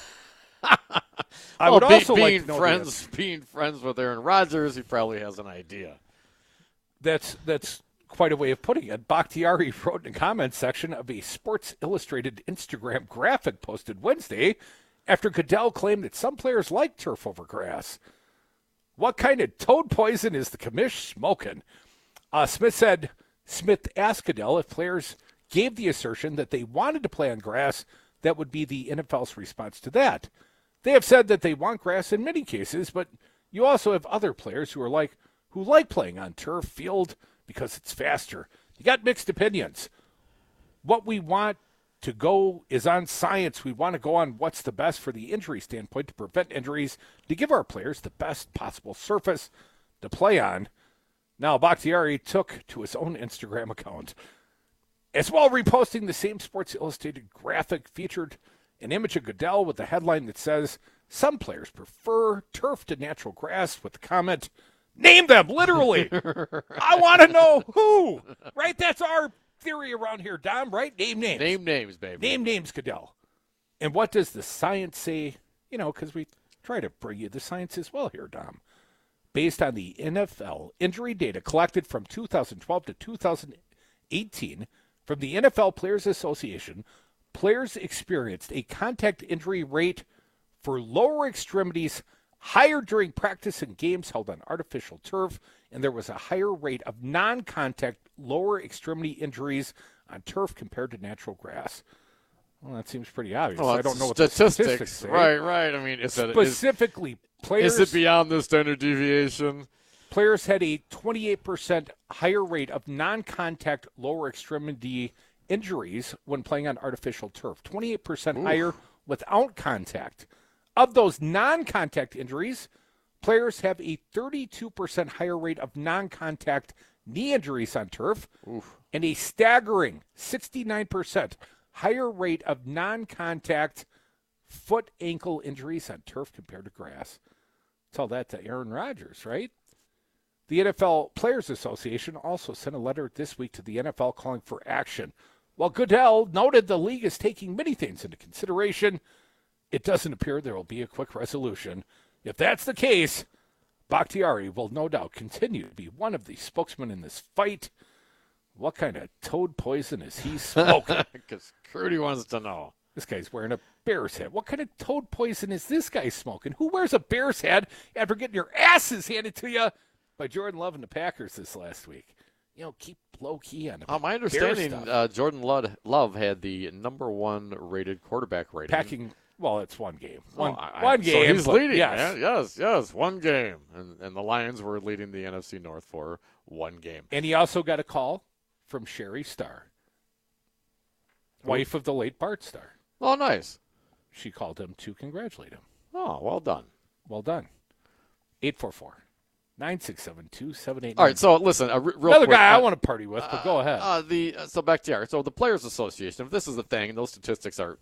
I would also like to know being friends with Aaron Rodgers, he probably has an idea. That's quite a way of putting it. Bakhtiari wrote in the comments section of a Sports Illustrated Instagram graphic posted Wednesday after Goodell claimed that some players like turf over grass. What kind of toad poison is the commish smoking? Smith asked Goodell if players gave the assertion that they wanted to play on grass, that would be the NFL's response to that. They have said that they want grass in many cases, but you also have other players who like playing on turf field because it's faster. You got mixed opinions. What we want to go is on science. We want to go on what's the best for the injury standpoint to prevent injuries, to give our players the best possible surface to play on. Now, Bakhtiari took to his own Instagram account, as well reposting the same Sports Illustrated graphic, featured an image of Goodell with a headline that says, some players prefer turf to natural grass, with the comment, Name them, literally. I want to know who. Right? That's our theory around here, Dom, right? Name names. Name names, baby. Name names, Goodell. And what does the science say? You know, because we try to bring you the science as well here, Dom. Based on the NFL injury data collected from 2012 to 2018 from the NFL Players Association, players experienced a contact injury rate for lower extremities higher during practice and games held on artificial turf, and there was a higher rate of non-contact lower extremity injuries on turf compared to natural grass. Well, that seems pretty obvious. Well, I don't know what the statistics say. Right. I mean, Specifically, players... Is it beyond the standard deviation? Players had a 28% higher rate of non-contact lower extremity injuries when playing on artificial turf. 28% higher without contact. Of those non-contact injuries, players have a 32% higher rate of non-contact knee injuries on turf and a staggering 69% higher rate of non-contact foot ankle injuries on turf compared to grass. Tell that to Aaron Rodgers, right? The NFL Players Association also sent a letter this week to the NFL calling for action. While Goodell noted the league is taking many things into consideration, it doesn't appear there will be a quick resolution. If that's the case, Bakhtiari will no doubt continue to be one of the spokesmen in this fight. What kind of toad poison is he smoking? Because Crudy wants to know. This guy's wearing a Bears hat. What kind of toad poison is this guy smoking? Who wears a Bears hat after getting your asses handed to you by Jordan Love and the Packers this last week? You know, keep low-key on the my understanding, Jordan Love had the number 1 rated quarterback rating. Well, it's one game. One game. So he's leading. Yes. Yes, one game. And the Lions were leading the NFC North for one game. And he also got a call from Sherry Starr, wife of the late Bart Starr. Oh, nice. She called him to congratulate him. Oh, well done. Well done. 844-967-2789. All right, so listen, real Another quick, guy I want to party with, but go ahead. So back to so the Players Association, if this is the thing, those statistics are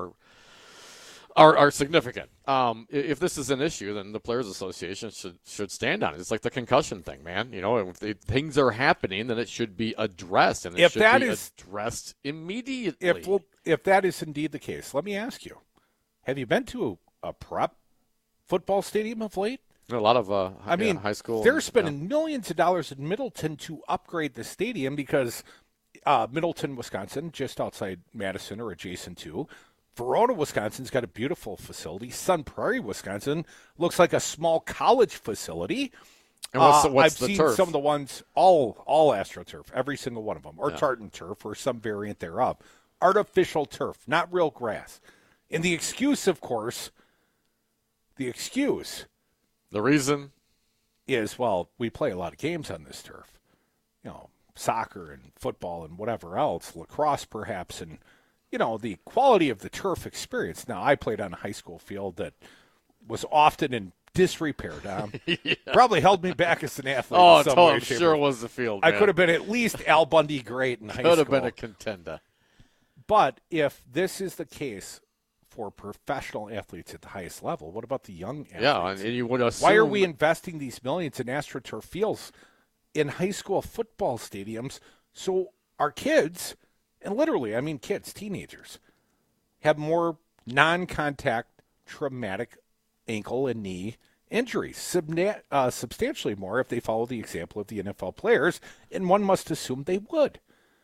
significant. If this is an issue, then the Players Association should stand on it. It's like the concussion thing, man. You know, if things are happening, then it should be addressed, and it should be addressed immediately. If that is indeed the case, let me ask you: have you been to a prep football stadium of late? A lot of high school. They're spending millions of dollars in Middleton to upgrade the stadium because Middleton, Wisconsin, just outside Madison or adjacent to. Verona, Wisconsin's got a beautiful facility. Sun Prairie, Wisconsin looks like a small college facility. And what's I've the seen turf? some of the ones, all AstroTurf, every single one of them, or tartan turf or some variant thereof. Artificial turf, not real grass. And the excuse, of course, the reason is, well, we play a lot of games on this turf. You know, soccer and football and whatever else, lacrosse perhaps, and you know, the quality of the turf experience. Now, I played on a high school field that was often in disrepair, Dom. Probably held me back as an athlete. Oh, in some way, sure was the field, man. I could have been at least Al Bundy great in high school. Could have been a contender. But if this is the case for professional athletes at the highest level, what about the young athletes? Yeah, and you would assume... Why are we investing these millions in AstroTurf fields in high school football stadiums so our kids... And literally, I mean kids, teenagers, have more non-contact traumatic ankle and knee injuries, substantially more if they follow the example of the NFL players, and one must assume they would.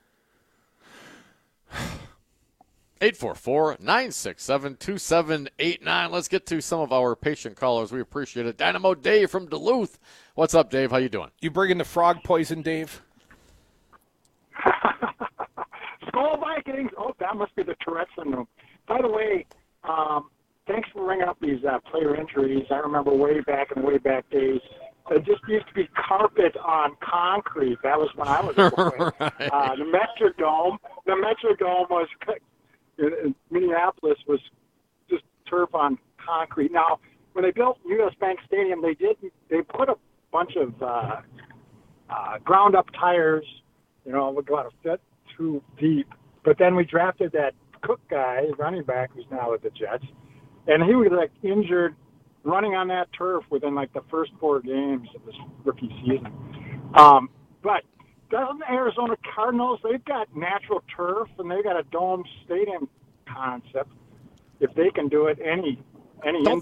844-967-2789. Let's get to some of our patient callers. We appreciate it. Dynamo Dave from Duluth. What's up, Dave? How you doing? You bringing the frog poison, Dave? Skol Vikings. Oh, that must be the Tourette syndrome. By the way, thanks for bringing up these player injuries. I remember way back days, it just used to be carpet on concrete. That was when I was a boy. Right. The Metrodome was in Minneapolis was just turf on concrete. Now, when they built U.S. Bank Stadium, they put a bunch of ground up tires. You know, would go out a foot too deep. But then we drafted that Cook guy, running back, who's now with the Jets, and he was like injured running on that turf within like the first 4 games of this rookie season. But doesn't Arizona Cardinals, they've got natural turf and they've got a dome stadium concept. If they can do it, any don't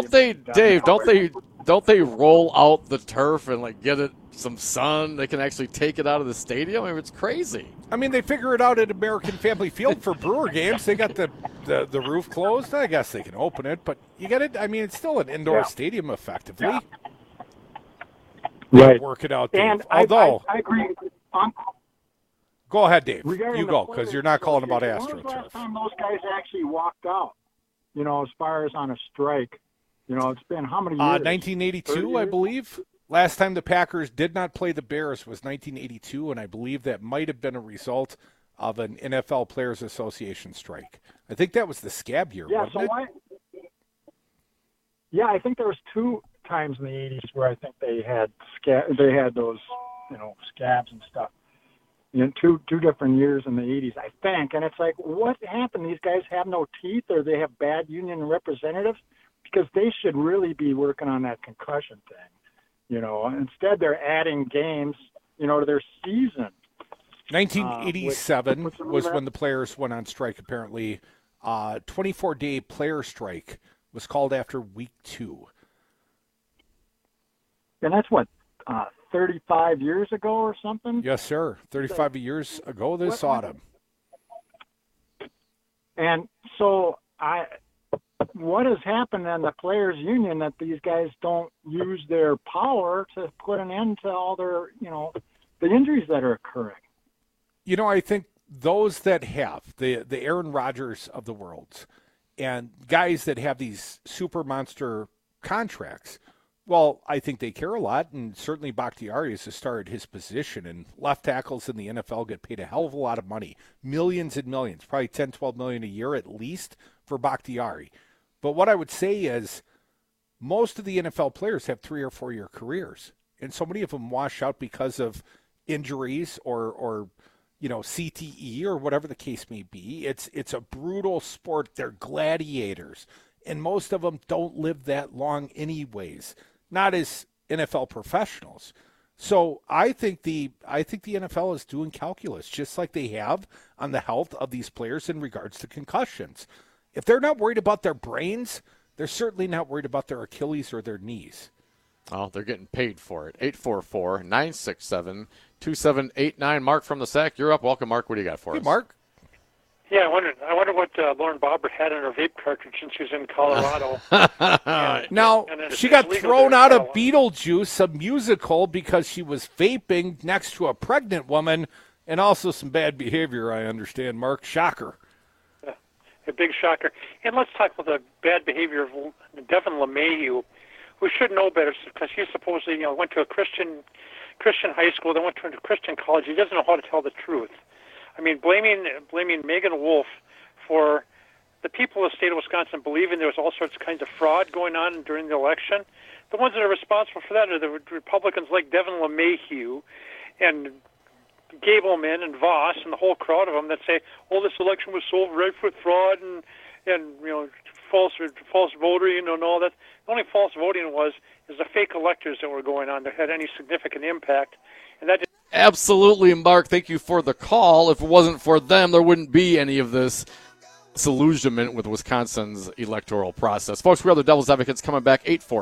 they roll out the turf and like get it some sun? They can actually take it out of the stadium. I mean, it's crazy. I mean, they figure it out at American Family Field for Brewer games. They got the roof closed. I guess they can open it, but you get it. I mean, it's still an indoor stadium effectively. Yeah. Right. Work it out, Dave. And although I agree. Go ahead, Dave. Regarding you go, because you're not calling about AstroTurf. When was the last time those guys actually walked out? You know, as far as on a strike. You know, it's been how many years? 1982, I believe. Last time the Packers did not play the Bears was 1982, and I believe that might have been a result of an NFL Players Association strike. I think that was the scab year, wasn't it? Yeah, I think there was 2 times in the 80s where I think they had those, you know, scabs and stuff. In two different years in the 80s, I think. And it's like, what happened? These guys have no teeth, or they have bad union representatives? Because they should really be working on that concussion thing. You know, instead they're adding games, you know, to their season. 1987 was when the players went on strike, apparently. 24-day player strike was called after week 2. And that's what, 35 years ago or something? Yes, sir. 35 years ago this autumn. And so what has happened in the players' union that these guys don't use their power to put an end to all their, you know, the injuries that are occurring? You know, I think those that have, the Aaron Rodgers of the world, and guys that have these super monster contracts, well, I think they care a lot, and certainly Bakhtiari is a star at his position, and left tackles in the NFL get paid a hell of a lot of money, millions and millions, probably 10, 12 million a year at least for Bakhtiari. But what I would say is most of the NFL players have 3 or 4 year careers, and so many of them wash out because of injuries or you know, CTE or whatever the case may be. It's a brutal sport. They're gladiators, and most of them don't live that long anyways, not as NFL professionals. So I think the NFL is doing calculus just like they have on the health of these players in regards to concussions. If they're not worried about their brains, they're certainly not worried about their Achilles or their knees. Oh, they're getting paid for it. 844-967-2789. Mark from the SAC, you're up. Welcome, Mark. What do you got for us? Hey, Mark. Yeah, I wonder what Lauren Boebert had in her vape cartridge since she was in Colorado. Now, she got thrown out of Beetlejuice, a musical, because she was vaping next to a pregnant woman, and also some bad behavior, I understand, Mark. Shocker. A big shocker. And let's talk about the bad behavior of Devin LeMahieu, who should know better because he supposedly, you know, went to a Christian high school, then went to a Christian college. He doesn't know how to tell the truth. I mean, blaming Megan Wolf for the people of the state of Wisconsin believing there was all sorts of kinds of fraud going on during the election. The ones that are responsible for that are the Republicans like Devin LeMahieu and Gableman and Voss and the whole crowd of them that say, "Oh, this election was so rife with fraud and you know false voting and all that." The only false voting is the fake electors that were going on that had any significant impact, and that. Absolutely, Mark. Thank you for the call. If it wasn't for them, there wouldn't be any of this disillusionment with Wisconsin's electoral process. Folks, we are the Devil's Advocates coming back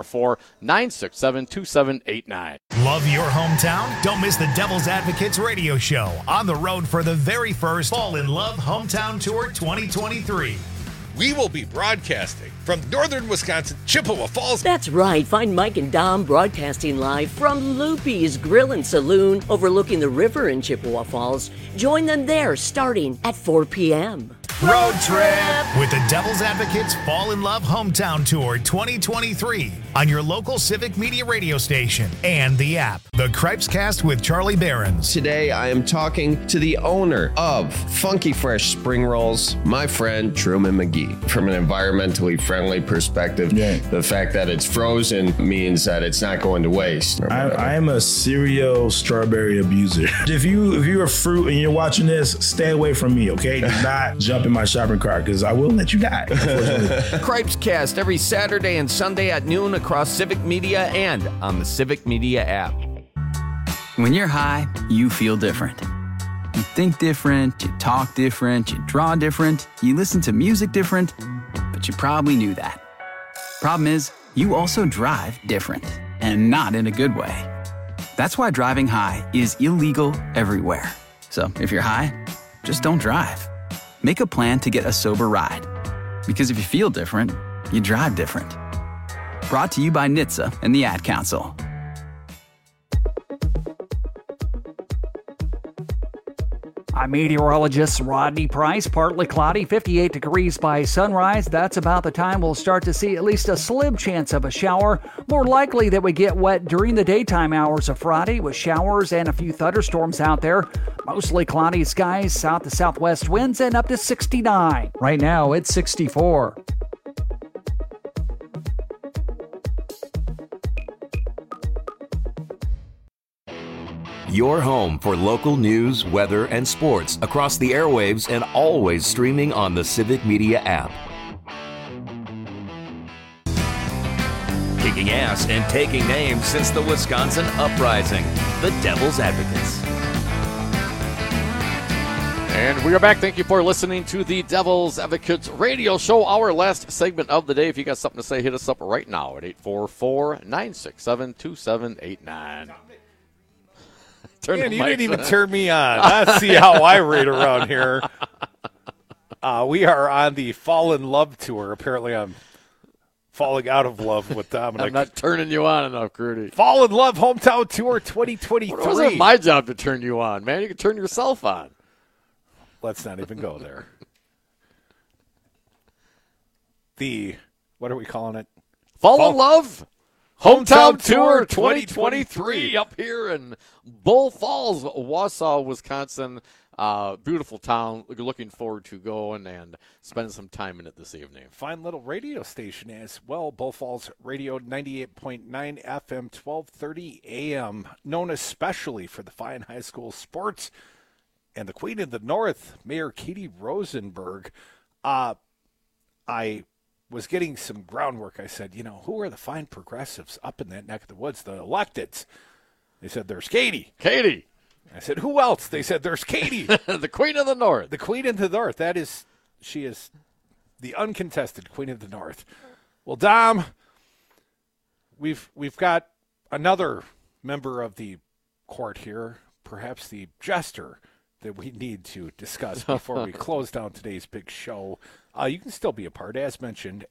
844-967-2789. Love your hometown? Don't miss the Devil's Advocates radio show on the road for the very first Fall in Love Hometown Tour 2023. We will be broadcasting from northern Wisconsin, Chippewa Falls. That's right. Find Mike and Dom broadcasting live from Loopy's Grill and Saloon overlooking the river in Chippewa Falls. Join them there starting at 4 p.m. Road trip with the Devil's Advocates Fall in Love Hometown Tour 2023 on your local Civic Media radio station and the app. The Cripescast with Charlie Behrens. Today I am talking to the owner of Funky Fresh Spring Rolls, my friend Truman McGee. From an environmentally friendly perspective, the fact that it's frozen means that it's not going to waste. I am a serial strawberry abuser. If you're a fruit and you're watching this, stay away from me, okay? Do not jump in my shopping cart because I will let you die. Cripes Cast every Saturday and Sunday at noon across Civic Media and on the Civic Media app. When you're high, you feel different. You think different, you talk different, you draw different, you listen to music different, but you probably knew that. Problem is, you also drive different, and not in a good way. That's why driving high is illegal everywhere. So if you're high, just don't drive. Make a plan to get a sober ride. Because if you feel different, you drive different. Brought to you by NHTSA and the Ad Council. I'm meteorologist Rodney Price. Partly cloudy, 58 degrees by sunrise. That's about the time we'll start to see at least a slim chance of a shower. More likely that we get wet during the daytime hours of Friday with showers and a few thunderstorms out there. Mostly cloudy skies, south to southwest winds, and up to 69. Right now, it's 64. Your home for local news, weather, and sports across the airwaves and always streaming on the Civic Media app. Kicking ass and taking names since the Wisconsin Uprising, the Devil's Advocates. And we are back. Thank you for listening to the Devil's Advocates radio show, our last segment of the day. If you got something to say, hit us up right now at 844-967-2789. Man, you didn't even turn me on. Let's see how I rate around here. We are on the Fall in Love tour. Apparently, I'm falling out of love with Dominic. I'm not turning you on enough, Crudy. Fall in Love Hometown Tour 2023. It wasn't my job to turn you on, man. You can turn yourself on. Let's not even go there. What are we calling it? Fall in Love Hometown Tour 2023 up here in Bull Falls, Wausau, Wisconsin. Beautiful town. Looking forward to going and spending some time in it this evening. Fine little radio station as well. Bull Falls Radio 98.9 FM, 1230 AM, known especially for the fine high school sports and the Queen of the North, Mayor Katie Rosenberg. I was getting some groundwork. I said, who are the fine progressives up in that neck of the woods, the electeds? They said, there's Katie. Katie. I said, who else? They said, there's Katie. The Queen of the North. The Queen of the North. She is the uncontested Queen of the North. Well, Dom, we've got another member of the court here, perhaps the jester that we need to discuss before we close down today's big show. You can still be a part, as mentioned,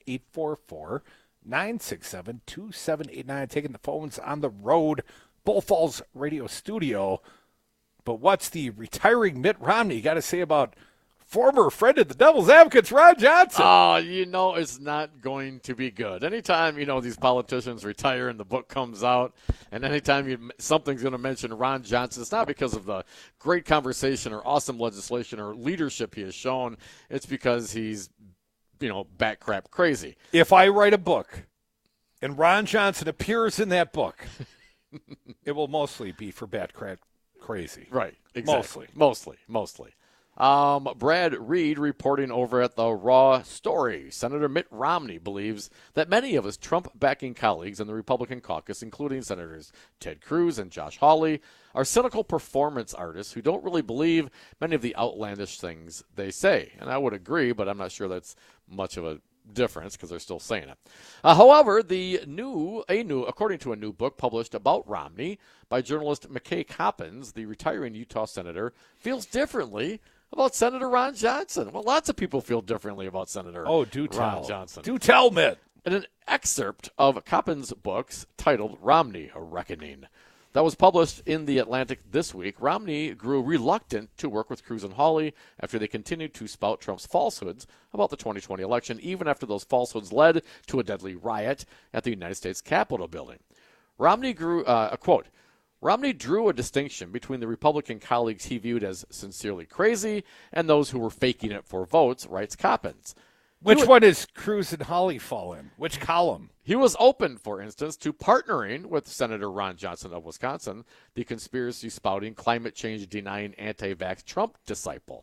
844-967-2789, taking the phones on the road, Bull Falls Radio Studio. But what's the retiring Mitt Romney got to say about former friend of the Devil's Advocates, Ron Johnson? Oh, it's not going to be good. Anytime, these politicians retire and the book comes out, and anytime something's going to mention Ron Johnson, it's not because of the great conversation or awesome legislation or leadership he has shown. It's because he's, bat crap crazy. If I write a book and Ron Johnson appears in that book, it will mostly be for bat crap crazy. Right, exactly. Mostly. Brad Reed reporting over at the Raw Story. Senator Mitt Romney believes that many of his Trump-backing colleagues in the Republican caucus, including Senators Ted Cruz and Josh Hawley, are cynical performance artists who don't really believe many of the outlandish things they say. And I would agree, but I'm not sure that's much of a difference because they're still saying it. However, according to a new book published about Romney by journalist McKay Coppins, the retiring Utah senator feels differently about Senator Ron Johnson. Well, lots of people feel differently about Senator Ron Johnson. Do tell, Mitt. In an excerpt of Coppins' books titled Romney, A Reckoning, that was published in The Atlantic this week, Romney grew reluctant to work with Cruz and Hawley after they continued to spout Trump's falsehoods about the 2020 election, even after those falsehoods led to a deadly riot at the United States Capitol building. Romney drew a distinction between the Republican colleagues he viewed as sincerely crazy and those who were faking it for votes, writes Coppins. Which one does Cruz and Hawley fall in? Which column? He was open, for instance, to partnering with Senator Ron Johnson of Wisconsin, the conspiracy-spouting, climate change-denying, anti-vax Trump disciple.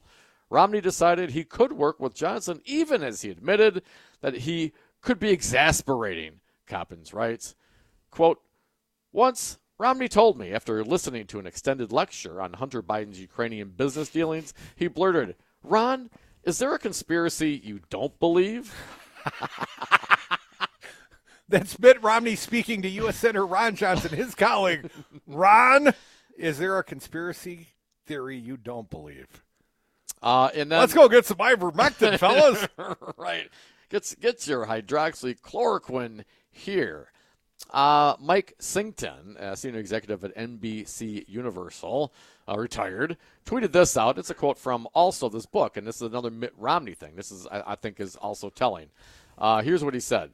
Romney decided he could work with Johnson even as he admitted that he could be exasperating, Coppins writes. Quote, once Romney told me after listening to an extended lecture on Hunter Biden's Ukrainian business dealings, he blurted, Ron, is there a conspiracy you don't believe? That's Mitt Romney speaking to U.S. Senator Ron Johnson, his colleague. Ron, is there a conspiracy theory you don't believe? And then, let's go get some ivermectin, fellas. Right. Get your hydroxychloroquine here. Mike Singleton, senior executive at NBC Universal, retired, tweeted this out. It's a quote from also this book, and this is another Mitt Romney thing. This is, I think, is also telling. Here's what he said.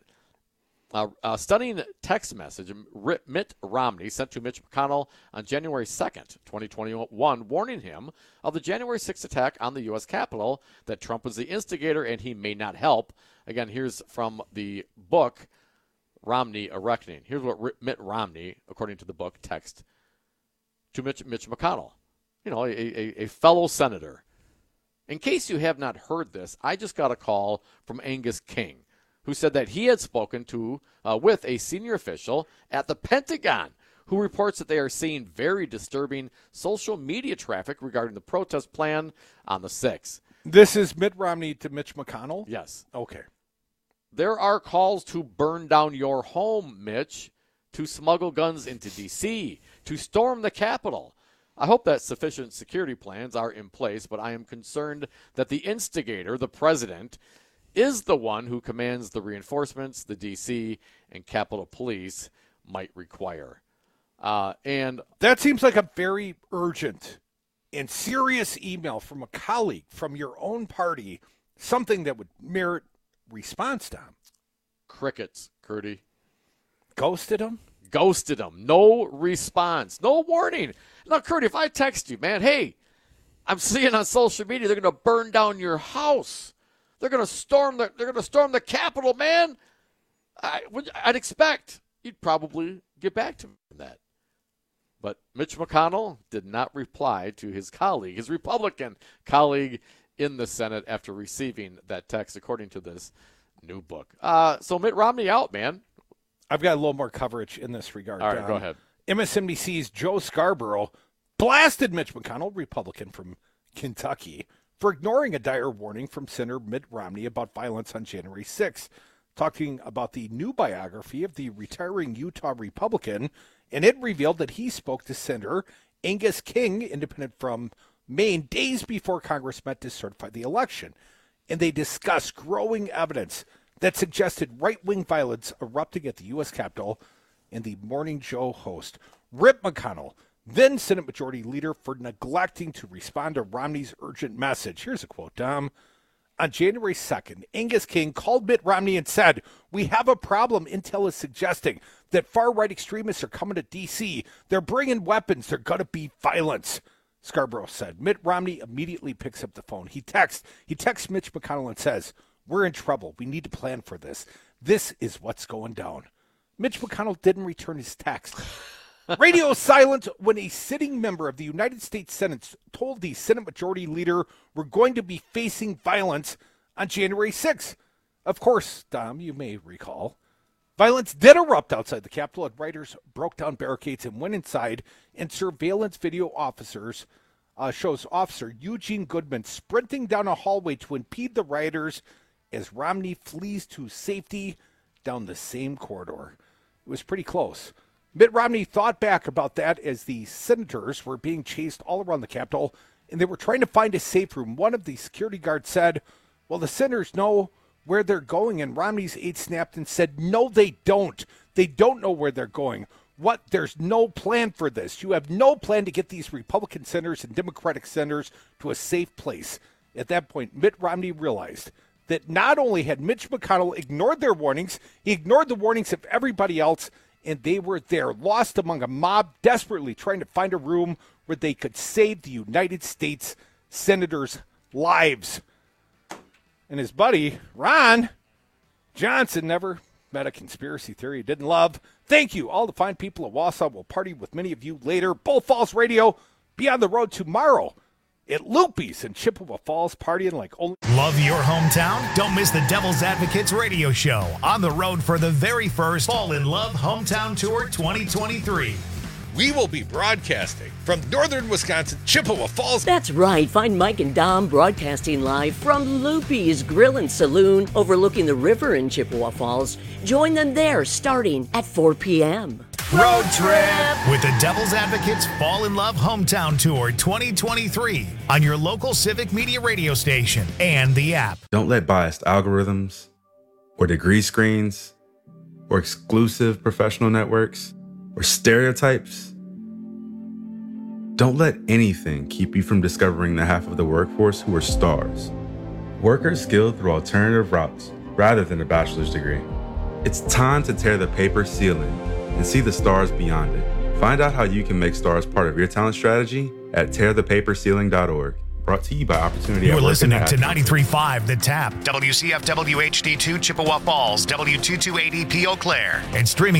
A stunning text message Mitt Romney sent to Mitch McConnell on January 2nd, 2021, warning him of the January 6th attack on the U.S. Capitol, that Trump was the instigator and he may not help. Again, here's from the book, Romney, A Reckoning. Here's what Mitt Romney, according to the book, text to Mitch McConnell, a fellow senator. In case you have not heard this, I just got a call from Angus King, who said that he had spoken with a senior official at the Pentagon who reports that they are seeing very disturbing social media traffic regarding the protest plan on the 6th. This is Mitt Romney to Mitch McConnell? Yes. Okay. There are calls to burn down your home, Mitch, to smuggle guns into D.C., to storm the Capitol. I hope that sufficient security plans are in place, but I am concerned that the instigator, the president, is the one who commands the reinforcements the D.C. and Capitol Police might require. And that seems like a very urgent and serious email from a colleague from your own party, something that would merit response, Tom. Crickets, Curdy. Ghosted him? Ghosted him. No response. No warning. Now, Curdy, if I text you, man, hey, I'm seeing on social media they're going to burn down your house. They're going to storm the Capitol, man. I'd expect you'd probably get back to me on that. But Mitch McConnell did not reply to his colleague, his Republican colleague in the Senate after receiving that text, according to this new book. So Mitt Romney out, man. I've got a little more coverage in this regard. All right, go ahead. MSNBC's Joe Scarborough blasted Mitch McConnell, Republican from Kentucky, for ignoring a dire warning from Senator Mitt Romney about violence on January 6th, talking about the new biography of the retiring Utah Republican, and it revealed that he spoke to Senator Angus King, independent from Maine, days before Congress met to certify the election, and they discussed growing evidence that suggested right-wing violence erupting at the U.S. Capitol, and the Morning Joe host, Rip McConnell, then Senate Majority Leader, for neglecting to respond to Romney's urgent message. Here's a quote, Dom. On January 2nd, Angus King called Mitt Romney and said, "We have a problem. Intel is suggesting that far-right extremists are coming to D.C. They're bringing weapons. There's going to be violence," Scarborough said. Mitt Romney immediately picks up the phone. He texts Mitch McConnell and says, "We're in trouble. We need to plan for this. This is what's going down." Mitch McConnell didn't return his text. Radio silent when a sitting member of the United States Senate told the Senate Majority Leader we're going to be facing violence on January 6th. Of course, Dom, you may recall, violence did erupt outside the Capitol, and rioters broke down barricades and went inside, and surveillance video shows Officer Eugene Goodman sprinting down a hallway to impede the rioters as Romney flees to safety down the same corridor. It was pretty close. Mitt Romney thought back about that as the senators were being chased all around the Capitol, and they were trying to find a safe room. One of the security guards said, "Well, the senators know where they're going," and Romney's aide snapped and said, "No, they don't. They don't know where they're going. What? There's no plan for this. You have no plan to get these Republican senators and Democratic senators to a safe place." At that point, Mitt Romney realized that not only had Mitch McConnell ignored their warnings, he ignored the warnings of everybody else, and they were there, lost among a mob, desperately trying to find a room where they could save the United States senators' lives. And his buddy, Ron Johnson, never met a conspiracy theory he didn't love. Thank you. All the fine people of Wausau will party with many of you later. Bull Falls Radio, be on the road tomorrow at Loopy's in Chippewa Falls, partying like only... Love your hometown? Don't miss the Devil's Advocates radio show on the road for the very first Fall in Love Hometown Tour 2023. We will be broadcasting from northern Wisconsin, Chippewa Falls. That's right. Find Mike and Dom broadcasting live from Loopy's Grill and Saloon overlooking the river in Chippewa Falls. Join them there starting at 4 p.m. Road trip with the Devil's Advocates Fall in Love Hometown Tour 2023 on your local Civic Media radio station and the app. Don't let biased algorithms or degree screens or exclusive professional networks or stereotypes. Don't let anything keep you from discovering the half of the workforce who are stars. Workers skilled through alternative routes rather than a bachelor's degree. It's time to tear the paper ceiling and see the stars beyond it. Find out how you can make stars part of your talent strategy at tearthepaperceiling.org. Brought to you by Opportunity. You're listening to 93.5 The Tap, WCFW HD2 Chippewa Falls, W228EP Eau Claire, and streaming